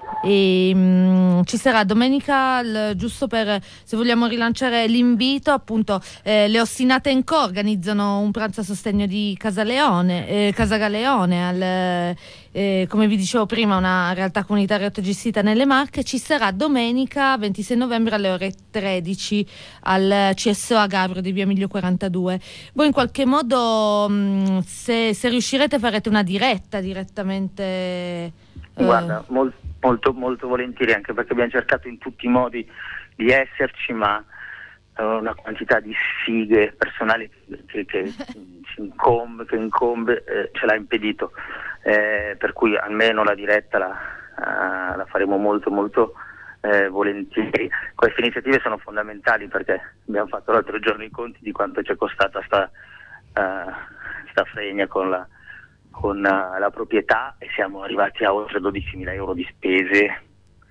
E, um, ci sarà domenica, l, giusto per, se vogliamo rilanciare l'invito, appunto eh, le Ostinate in Co organizzano un pranzo a sostegno di Casa Leone, eh, Casa Galeone al, eh, come vi dicevo prima, una realtà comunitaria autogestita nelle Marche. Ci sarà domenica ventisei novembre alle ore tredici al C S O a Gabbro di via Miglio quarantadue. Voi in qualche modo mh, se, se riuscirete farete una diretta direttamente eh. Guarda, molto Molto, molto volentieri, anche perché abbiamo cercato in tutti i modi di esserci, ma uh, una quantità di sfighe personali che, che, ci incombe, che incombe eh, ce l'ha impedito, eh, per cui almeno la diretta la, uh, la faremo molto molto eh, volentieri. Queste iniziative sono fondamentali perché abbiamo fatto l'altro giorno i conti di quanto ci è costata sta, uh, sta fregna con la con uh, la proprietà e siamo arrivati a oltre dodicimila euro di spese,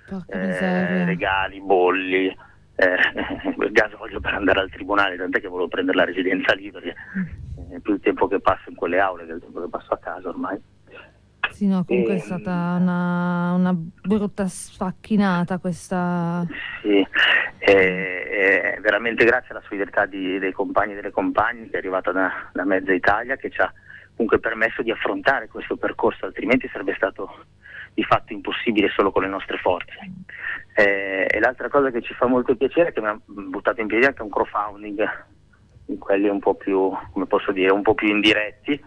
eh, regali, bolli, eh, il gasolio per andare al tribunale, tant'è che volevo prendere la residenza lì perché eh, più il tempo che passo in quelle aule che il tempo che passo a casa ormai. Sì, no, comunque e, è stata una, una brutta sfacchinata questa. Sì, eh, eh, veramente grazie alla solidarietà di, dei compagni e delle compagne che è arrivata da, da mezza Italia, che ci ha comunque permesso di affrontare questo percorso, altrimenti sarebbe stato di fatto impossibile solo con le nostre forze. Eh, e l'altra cosa che ci fa molto piacere è che mi ha buttato in piedi anche un crowdfunding, in quelli un po' più, come posso dire, un po' più indiretti,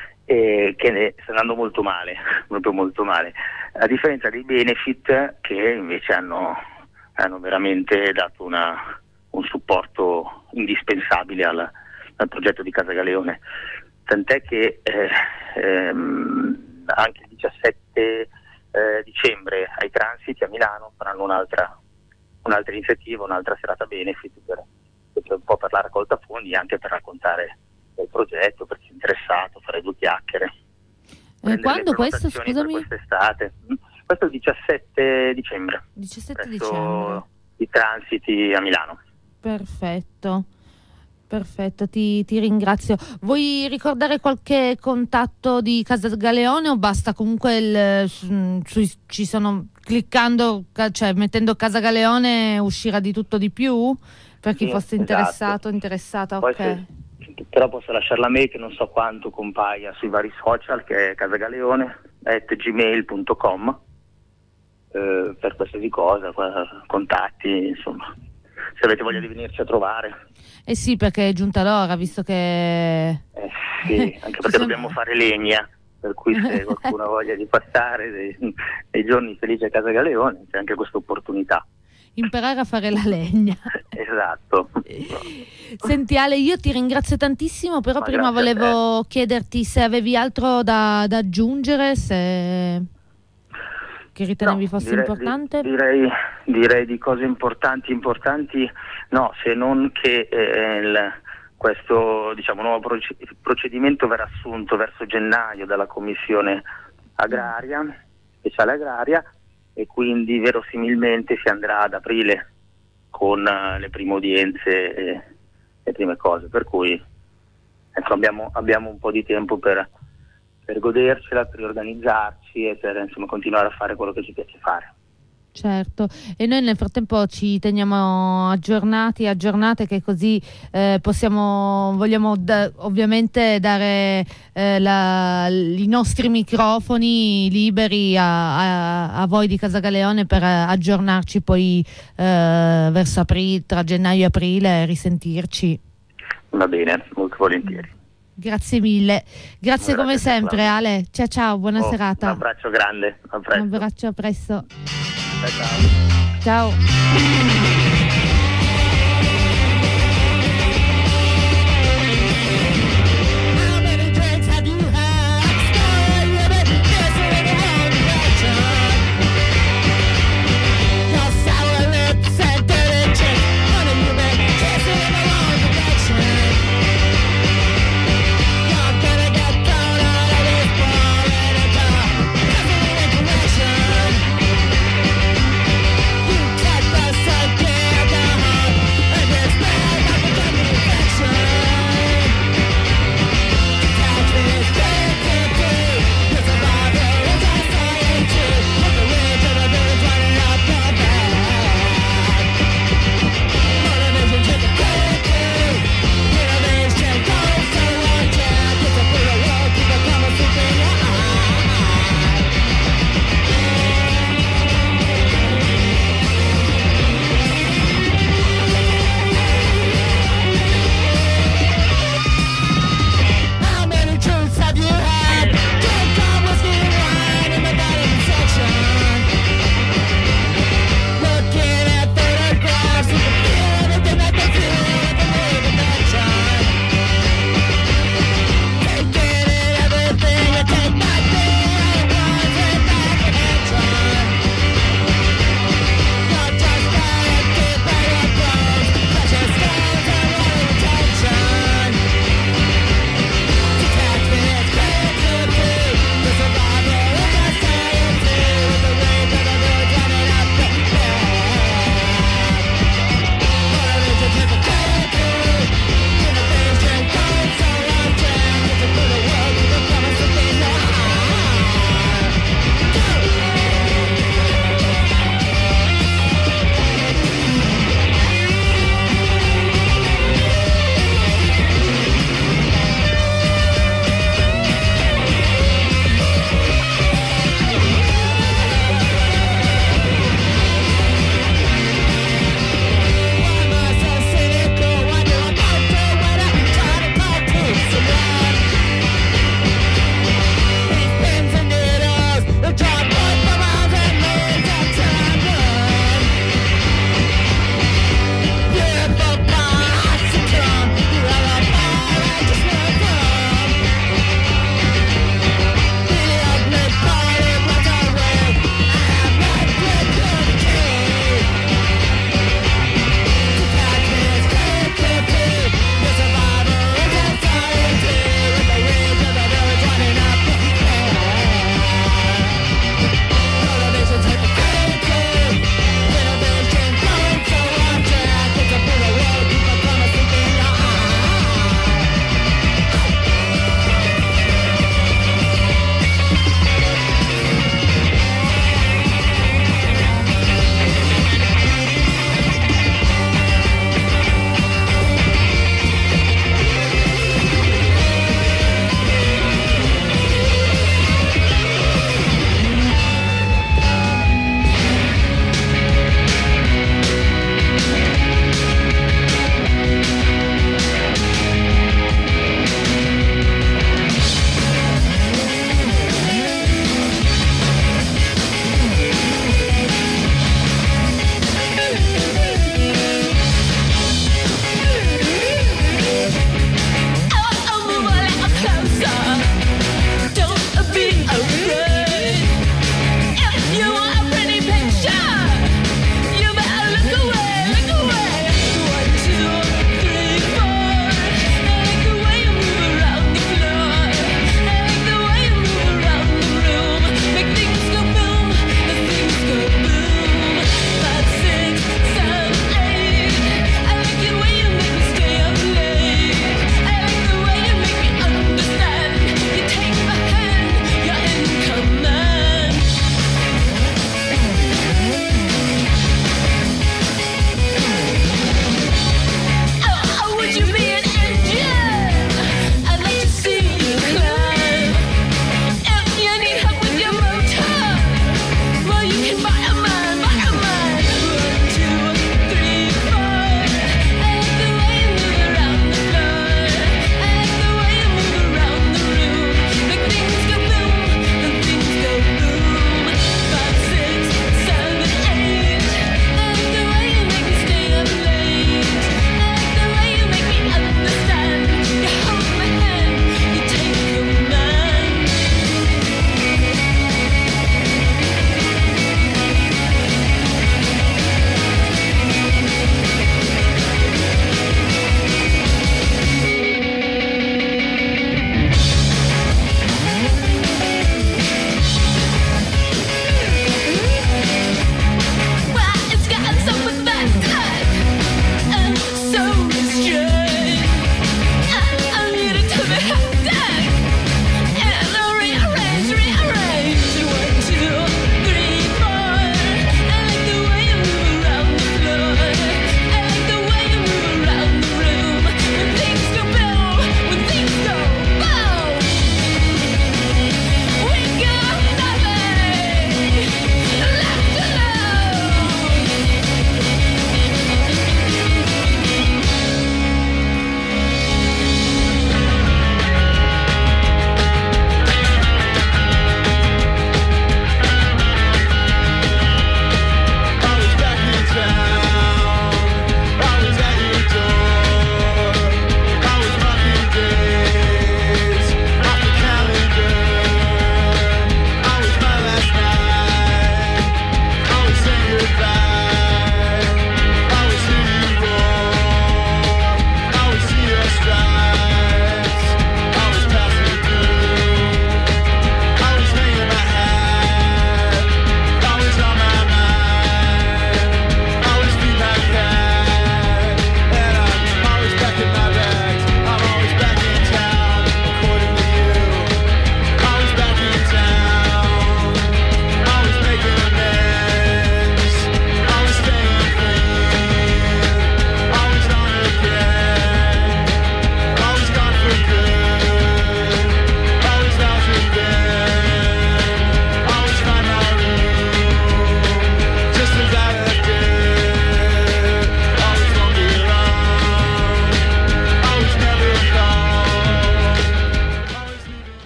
e che ne sta andando molto male, proprio molto male, a differenza dei benefit che invece hanno, hanno veramente dato una, un supporto indispensabile al, al progetto di Casa Galeone. Tant'è che eh, ehm, anche il diciassette eh, dicembre ai Transiti a Milano faranno un'altra, un'altra iniziativa, un'altra serata benefit per, per un po' per la raccolta fondi e anche per raccontare il progetto, per chi è interessato, fare due chiacchiere. Eh, quando questo, scusami? Per quest'estate. Questo è il diciassette dicembre. diciassette dicembre. I Transiti a Milano. Perfetto. Perfetto, ti, ti ringrazio. Vuoi ricordare qualche contatto di Casa Galeone o basta comunque il, su, ci sono cliccando, cioè mettendo Casa Galeone uscirà di tutto di più? Per chi sì, fosse esatto. interessato, interessata, Poi ok. Se, però posso lasciare la mail che non so quanto compaia sui vari social, che è casagaleone at gmail punto com, eh, per qualsiasi cosa, contatti, insomma, se avete voglia di venirci a trovare. Eh sì, perché è giunta l'ora, visto che... Eh sì, anche perché dobbiamo fare legna, per cui se qualcuno ha voglia di passare dei, dei giorni felici a Casagaleone c'è anche questa opportunità. Imparare a fare la legna. Esatto. Senti Ale, io ti ringrazio tantissimo, però Ma prima volevo chiederti se avevi altro da, da aggiungere, se che ritenevi no, fosse direi, importante. Direi, direi di cose importanti, importanti, no, se non che eh, il, questo diciamo nuovo procedimento verrà assunto verso gennaio dalla Commissione Agraria, Speciale Agraria, e quindi verosimilmente si andrà ad aprile con uh, le prime udienze e le prime cose, per cui ecco, abbiamo, abbiamo un po' di tempo per, per godercela, per riorganizzarci e per insomma continuare a fare quello che ci piace fare. Certo, e noi nel frattempo ci teniamo aggiornati, aggiornate, che così eh, possiamo, vogliamo da, ovviamente dare eh, la, i nostri microfoni liberi a, a, a voi di Casagaleone per aggiornarci poi eh, verso aprile, tra gennaio e aprile, e risentirci. Va bene, molto volentieri. Grazie mille, grazie, grazie come sempre Claudia. Ale, ciao ciao, buona oh, serata. Un abbraccio grande, a presto. Un abbraccio, a presto. Ciao. Ciao. Again.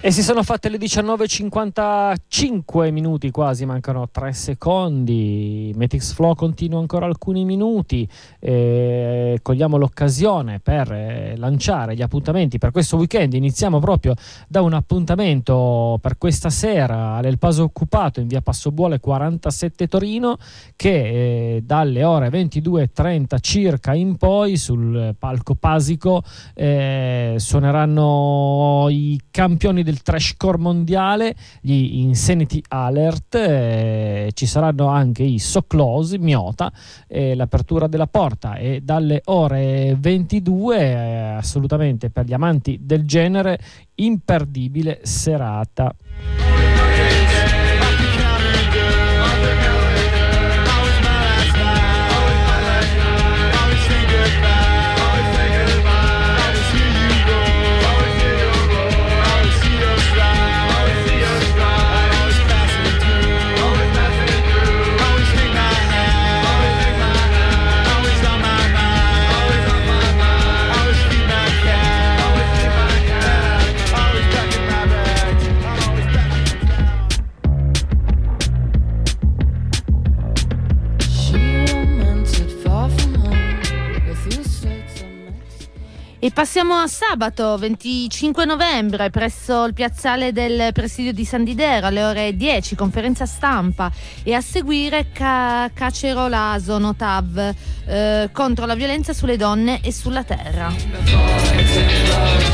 E si sono fatte le diciannove e cinquantacinque minuti, quasi mancano tre secondi. Metix Flow continua ancora alcuni minuti. Eh, cogliamo l'occasione per eh, lanciare gli appuntamenti per questo weekend. Iniziamo proprio da un appuntamento per questa sera all'El Paso Occupato in via Passobuole quarantasette Torino, che eh, dalle ore ventidue e trenta circa in poi sul palco Pasico eh, suoneranno i campioni del trashcore mondiale, gli Insanity Alert, eh, ci saranno anche i So Close, Miota, eh, l'apertura della porta è dalle ore ventidue, eh, assolutamente per gli amanti del genere imperdibile serata. E passiamo a sabato venticinque novembre presso il piazzale del Presidio di San Didero alle ore dieci, conferenza stampa, e a seguire ca- Cacerolaso Notav eh, contro la violenza sulle donne e sulla terra.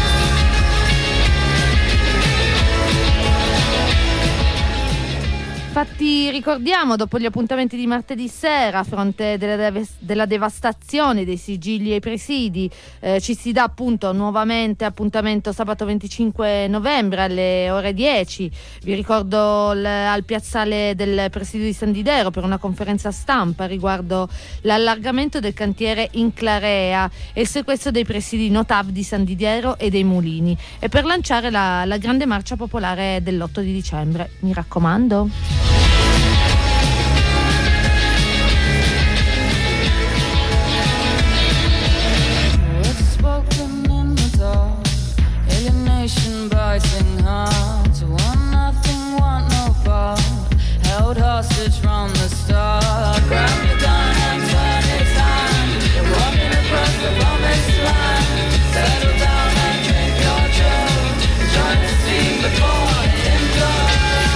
Infatti ricordiamo, dopo gli appuntamenti di martedì sera, a fronte della, dev- della devastazione dei sigilli ai presidi, eh, ci si dà appunto nuovamente appuntamento sabato venticinque novembre alle ore dieci. Vi ricordo l- al piazzale del Presidio di San Didero per una conferenza stampa riguardo l'allargamento del cantiere in Clarea e il sequestro dei presidi Notav di San Didero e dei Mulini, e per lanciare la, la grande marcia popolare dell'otto di dicembre. Mi raccomando. Biting heart to one nothing, want no part, held hostage from the start. Grab the gun and turn it on. You're walking across the promised land. Settle down and drink your joe. Join the scene before it implodes.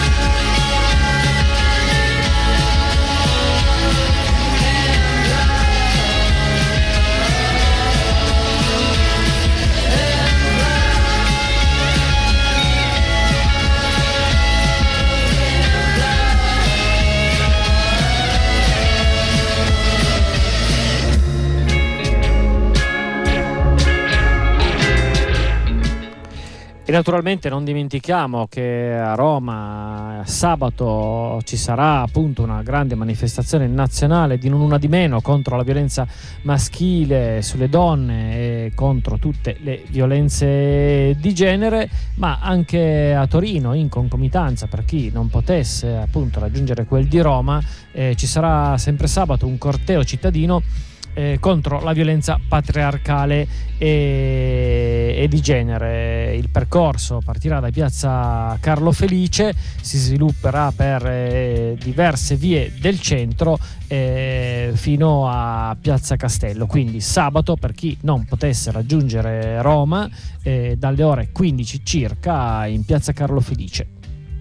E naturalmente non dimentichiamo che a Roma sabato ci sarà appunto una grande manifestazione nazionale di non una di meno contro la violenza maschile sulle donne e contro tutte le violenze di genere, ma anche a Torino, in concomitanza, per chi non potesse appunto raggiungere quel di Roma, eh, ci sarà sempre sabato un corteo cittadino Eh, contro la violenza patriarcale e, e di genere. Il percorso partirà da piazza Carlo Felice, si svilupperà per eh, diverse vie del centro eh, fino a piazza Castello. Quindi sabato, per chi non potesse raggiungere Roma, eh, dalle ore quindici circa in piazza Carlo Felice.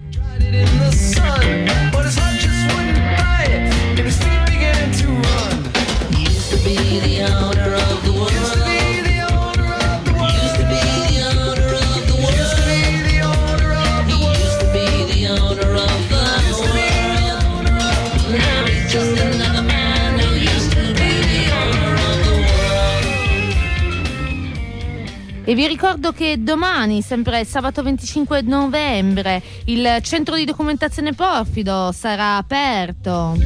Be the owner of the world. Used to be the owner of the world. Used to be the owner of the world. Used to be the owner of the world. Used to be the owner of the world. Now he's just another man who used to be the owner of the world. E vi ricordo che domani, sempre sabato venticinque novembre, il centro di documentazione Porfido sarà aperto.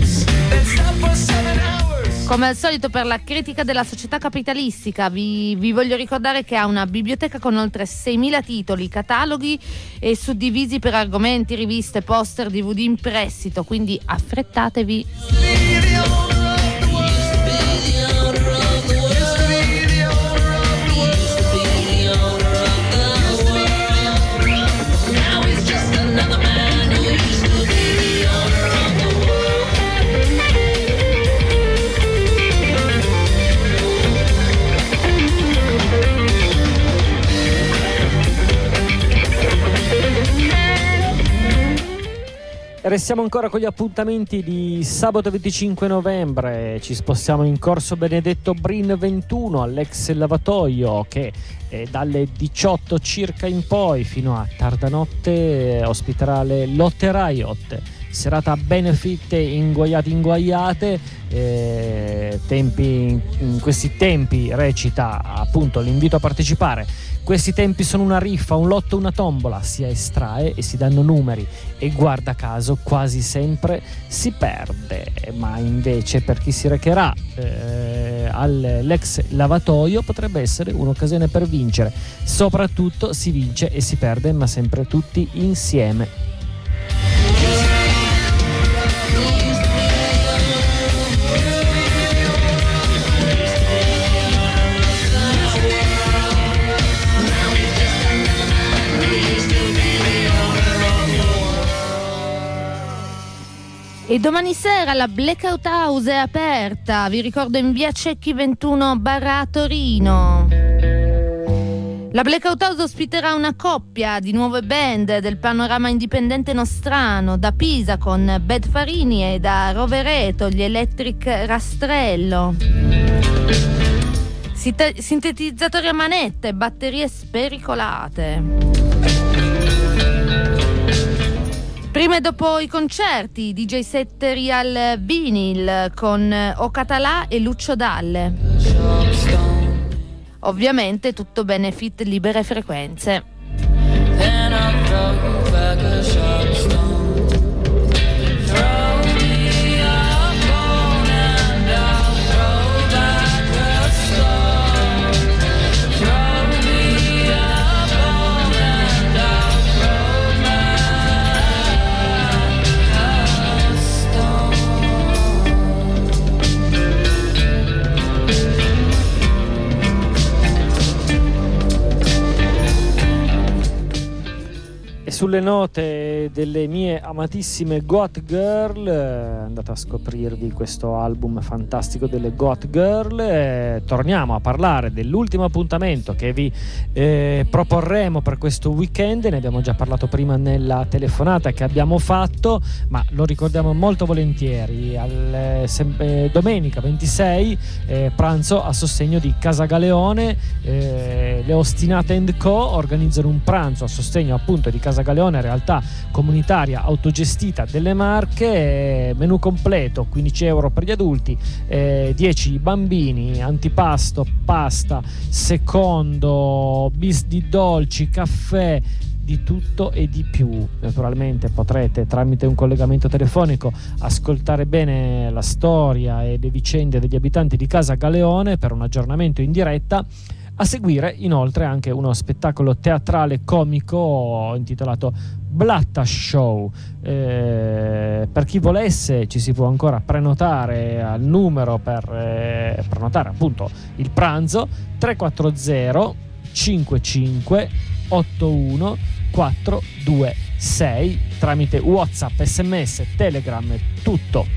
Come al solito, per la critica della società capitalistica, vi, vi voglio ricordare che ha una biblioteca con oltre seimila titoli, cataloghi e suddivisi per argomenti, riviste, poster, D V D in prestito, quindi affrettatevi. Restiamo ancora con gli appuntamenti di sabato venticinque novembre. Ci spostiamo in Corso Benedetto Brin ventuno all'ex lavatoio, che eh, dalle diciotto circa in poi fino a tarda notte eh, ospiterà le Lotte Riot, serata benefit inguaiate inguaiate. eh, tempi, in questi tempi recita appunto l'invito a partecipare. Questi tempi sono una riffa, un lotto, una tombola, si estrae e si danno numeri e guarda caso quasi sempre si perde, ma invece per chi si recherà eh, all'ex lavatoio potrebbe essere un'occasione per vincere. Soprattutto si vince e si perde, ma sempre tutti insieme. E domani sera la Blackout House è aperta, vi ricordo in via Cecchi ventuno barra Torino. La Blackout House ospiterà una coppia di nuove band del panorama indipendente nostrano, da Pisa con Bad Farini e da Rovereto gli Electric Rastrello. Sinte- sintetizzatori a manette e batterie spericolate. Prima e dopo i concerti, D J set Real Vinyl con O Català e Lucio Dalle. Ovviamente tutto benefit libere frequenze. Sulle note delle mie amatissime Goat Girl, eh, andate a scoprirvi questo album fantastico delle Goat Girl. Eh, torniamo a parlare dell'ultimo appuntamento che vi eh, proporremo per questo weekend. Ne abbiamo già parlato prima nella telefonata che abbiamo fatto, ma lo ricordiamo molto volentieri. Al, eh, sem- domenica ventisei eh, pranzo a sostegno di Casa Galeone. eh, le Ostinate and Co organizzano un pranzo a sostegno appunto di Casa Galeone, realtà comunitaria autogestita delle Marche. Menù completo quindici euro per gli adulti, eh, dieci bambini, antipasto, pasta, secondo, bis di dolci, caffè, di tutto e di più. Naturalmente potrete tramite un collegamento telefonico ascoltare bene la storia e le vicende degli abitanti di Casa Galeone per un aggiornamento in diretta. A seguire inoltre anche uno spettacolo teatrale comico intitolato Blatta Show. Eh, per chi volesse ci si può ancora prenotare al numero per eh, prenotare appunto il pranzo tre quattro zero cinque cinque otto uno quattro due sei tramite WhatsApp, S M S, Telegram, tutto.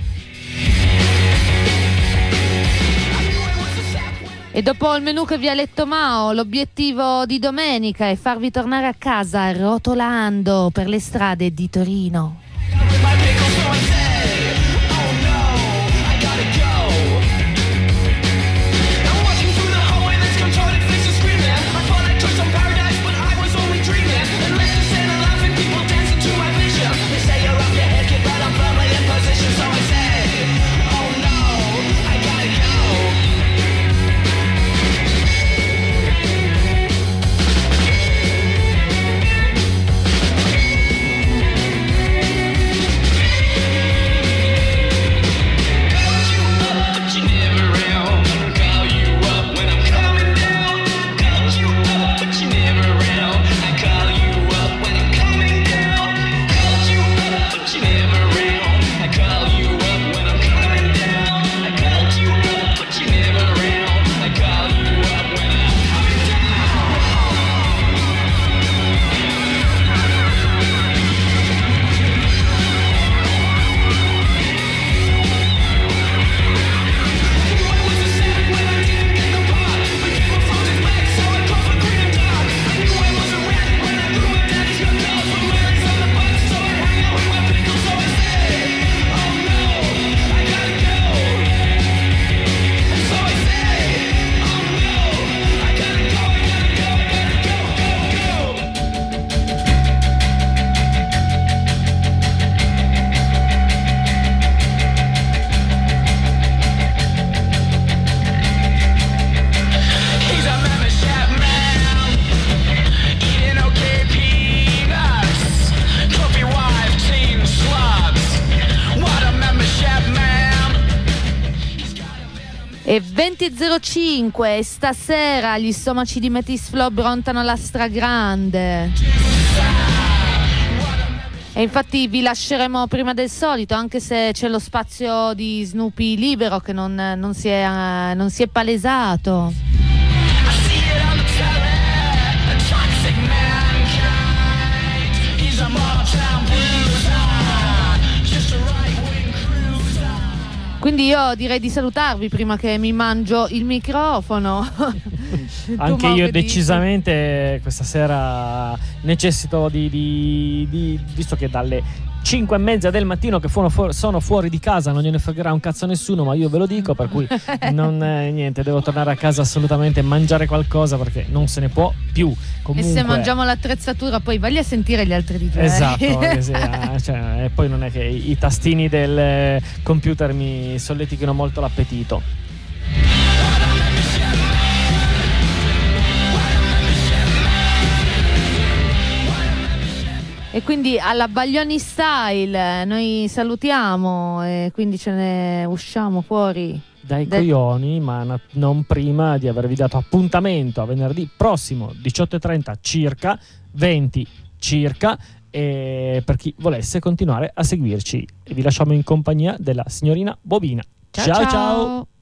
E dopo il menù che vi ha letto Mao, l'obiettivo di domenica è farvi tornare a casa rotolando per le strade di Torino. venti e zero cinque, stasera gli stomaci di Metis Flow brontano la stragrande. E infatti vi lasceremo prima del solito, anche se c'è lo spazio di Snoopy libero che non, non, si, è, non si è palesato. Quindi io direi di salutarvi prima che mi mangio il microfono. Anche io decisamente questa sera necessito di, di, di visto che dalle cinque e mezza del mattino che fu- sono fuori di casa, non gliene fregherà un cazzo a nessuno, ma io ve lo dico, per cui non eh, niente, devo tornare a casa assolutamente e mangiare qualcosa perché non se ne può più. Comunque, e se mangiamo l'attrezzatura poi vai a sentire gli altri D J. Esatto, che sia, cioè, e poi non è che i tastini del computer mi solletichino molto l'appetito. E quindi alla Baglioni Style noi salutiamo e quindi ce ne usciamo fuori dai del... coglioni, ma na- non prima di avervi dato appuntamento a venerdì prossimo diciotto e trenta circa, venti circa, e per chi volesse continuare a seguirci. E vi lasciamo in compagnia della signorina Bobina. Ciao ciao! ciao. ciao.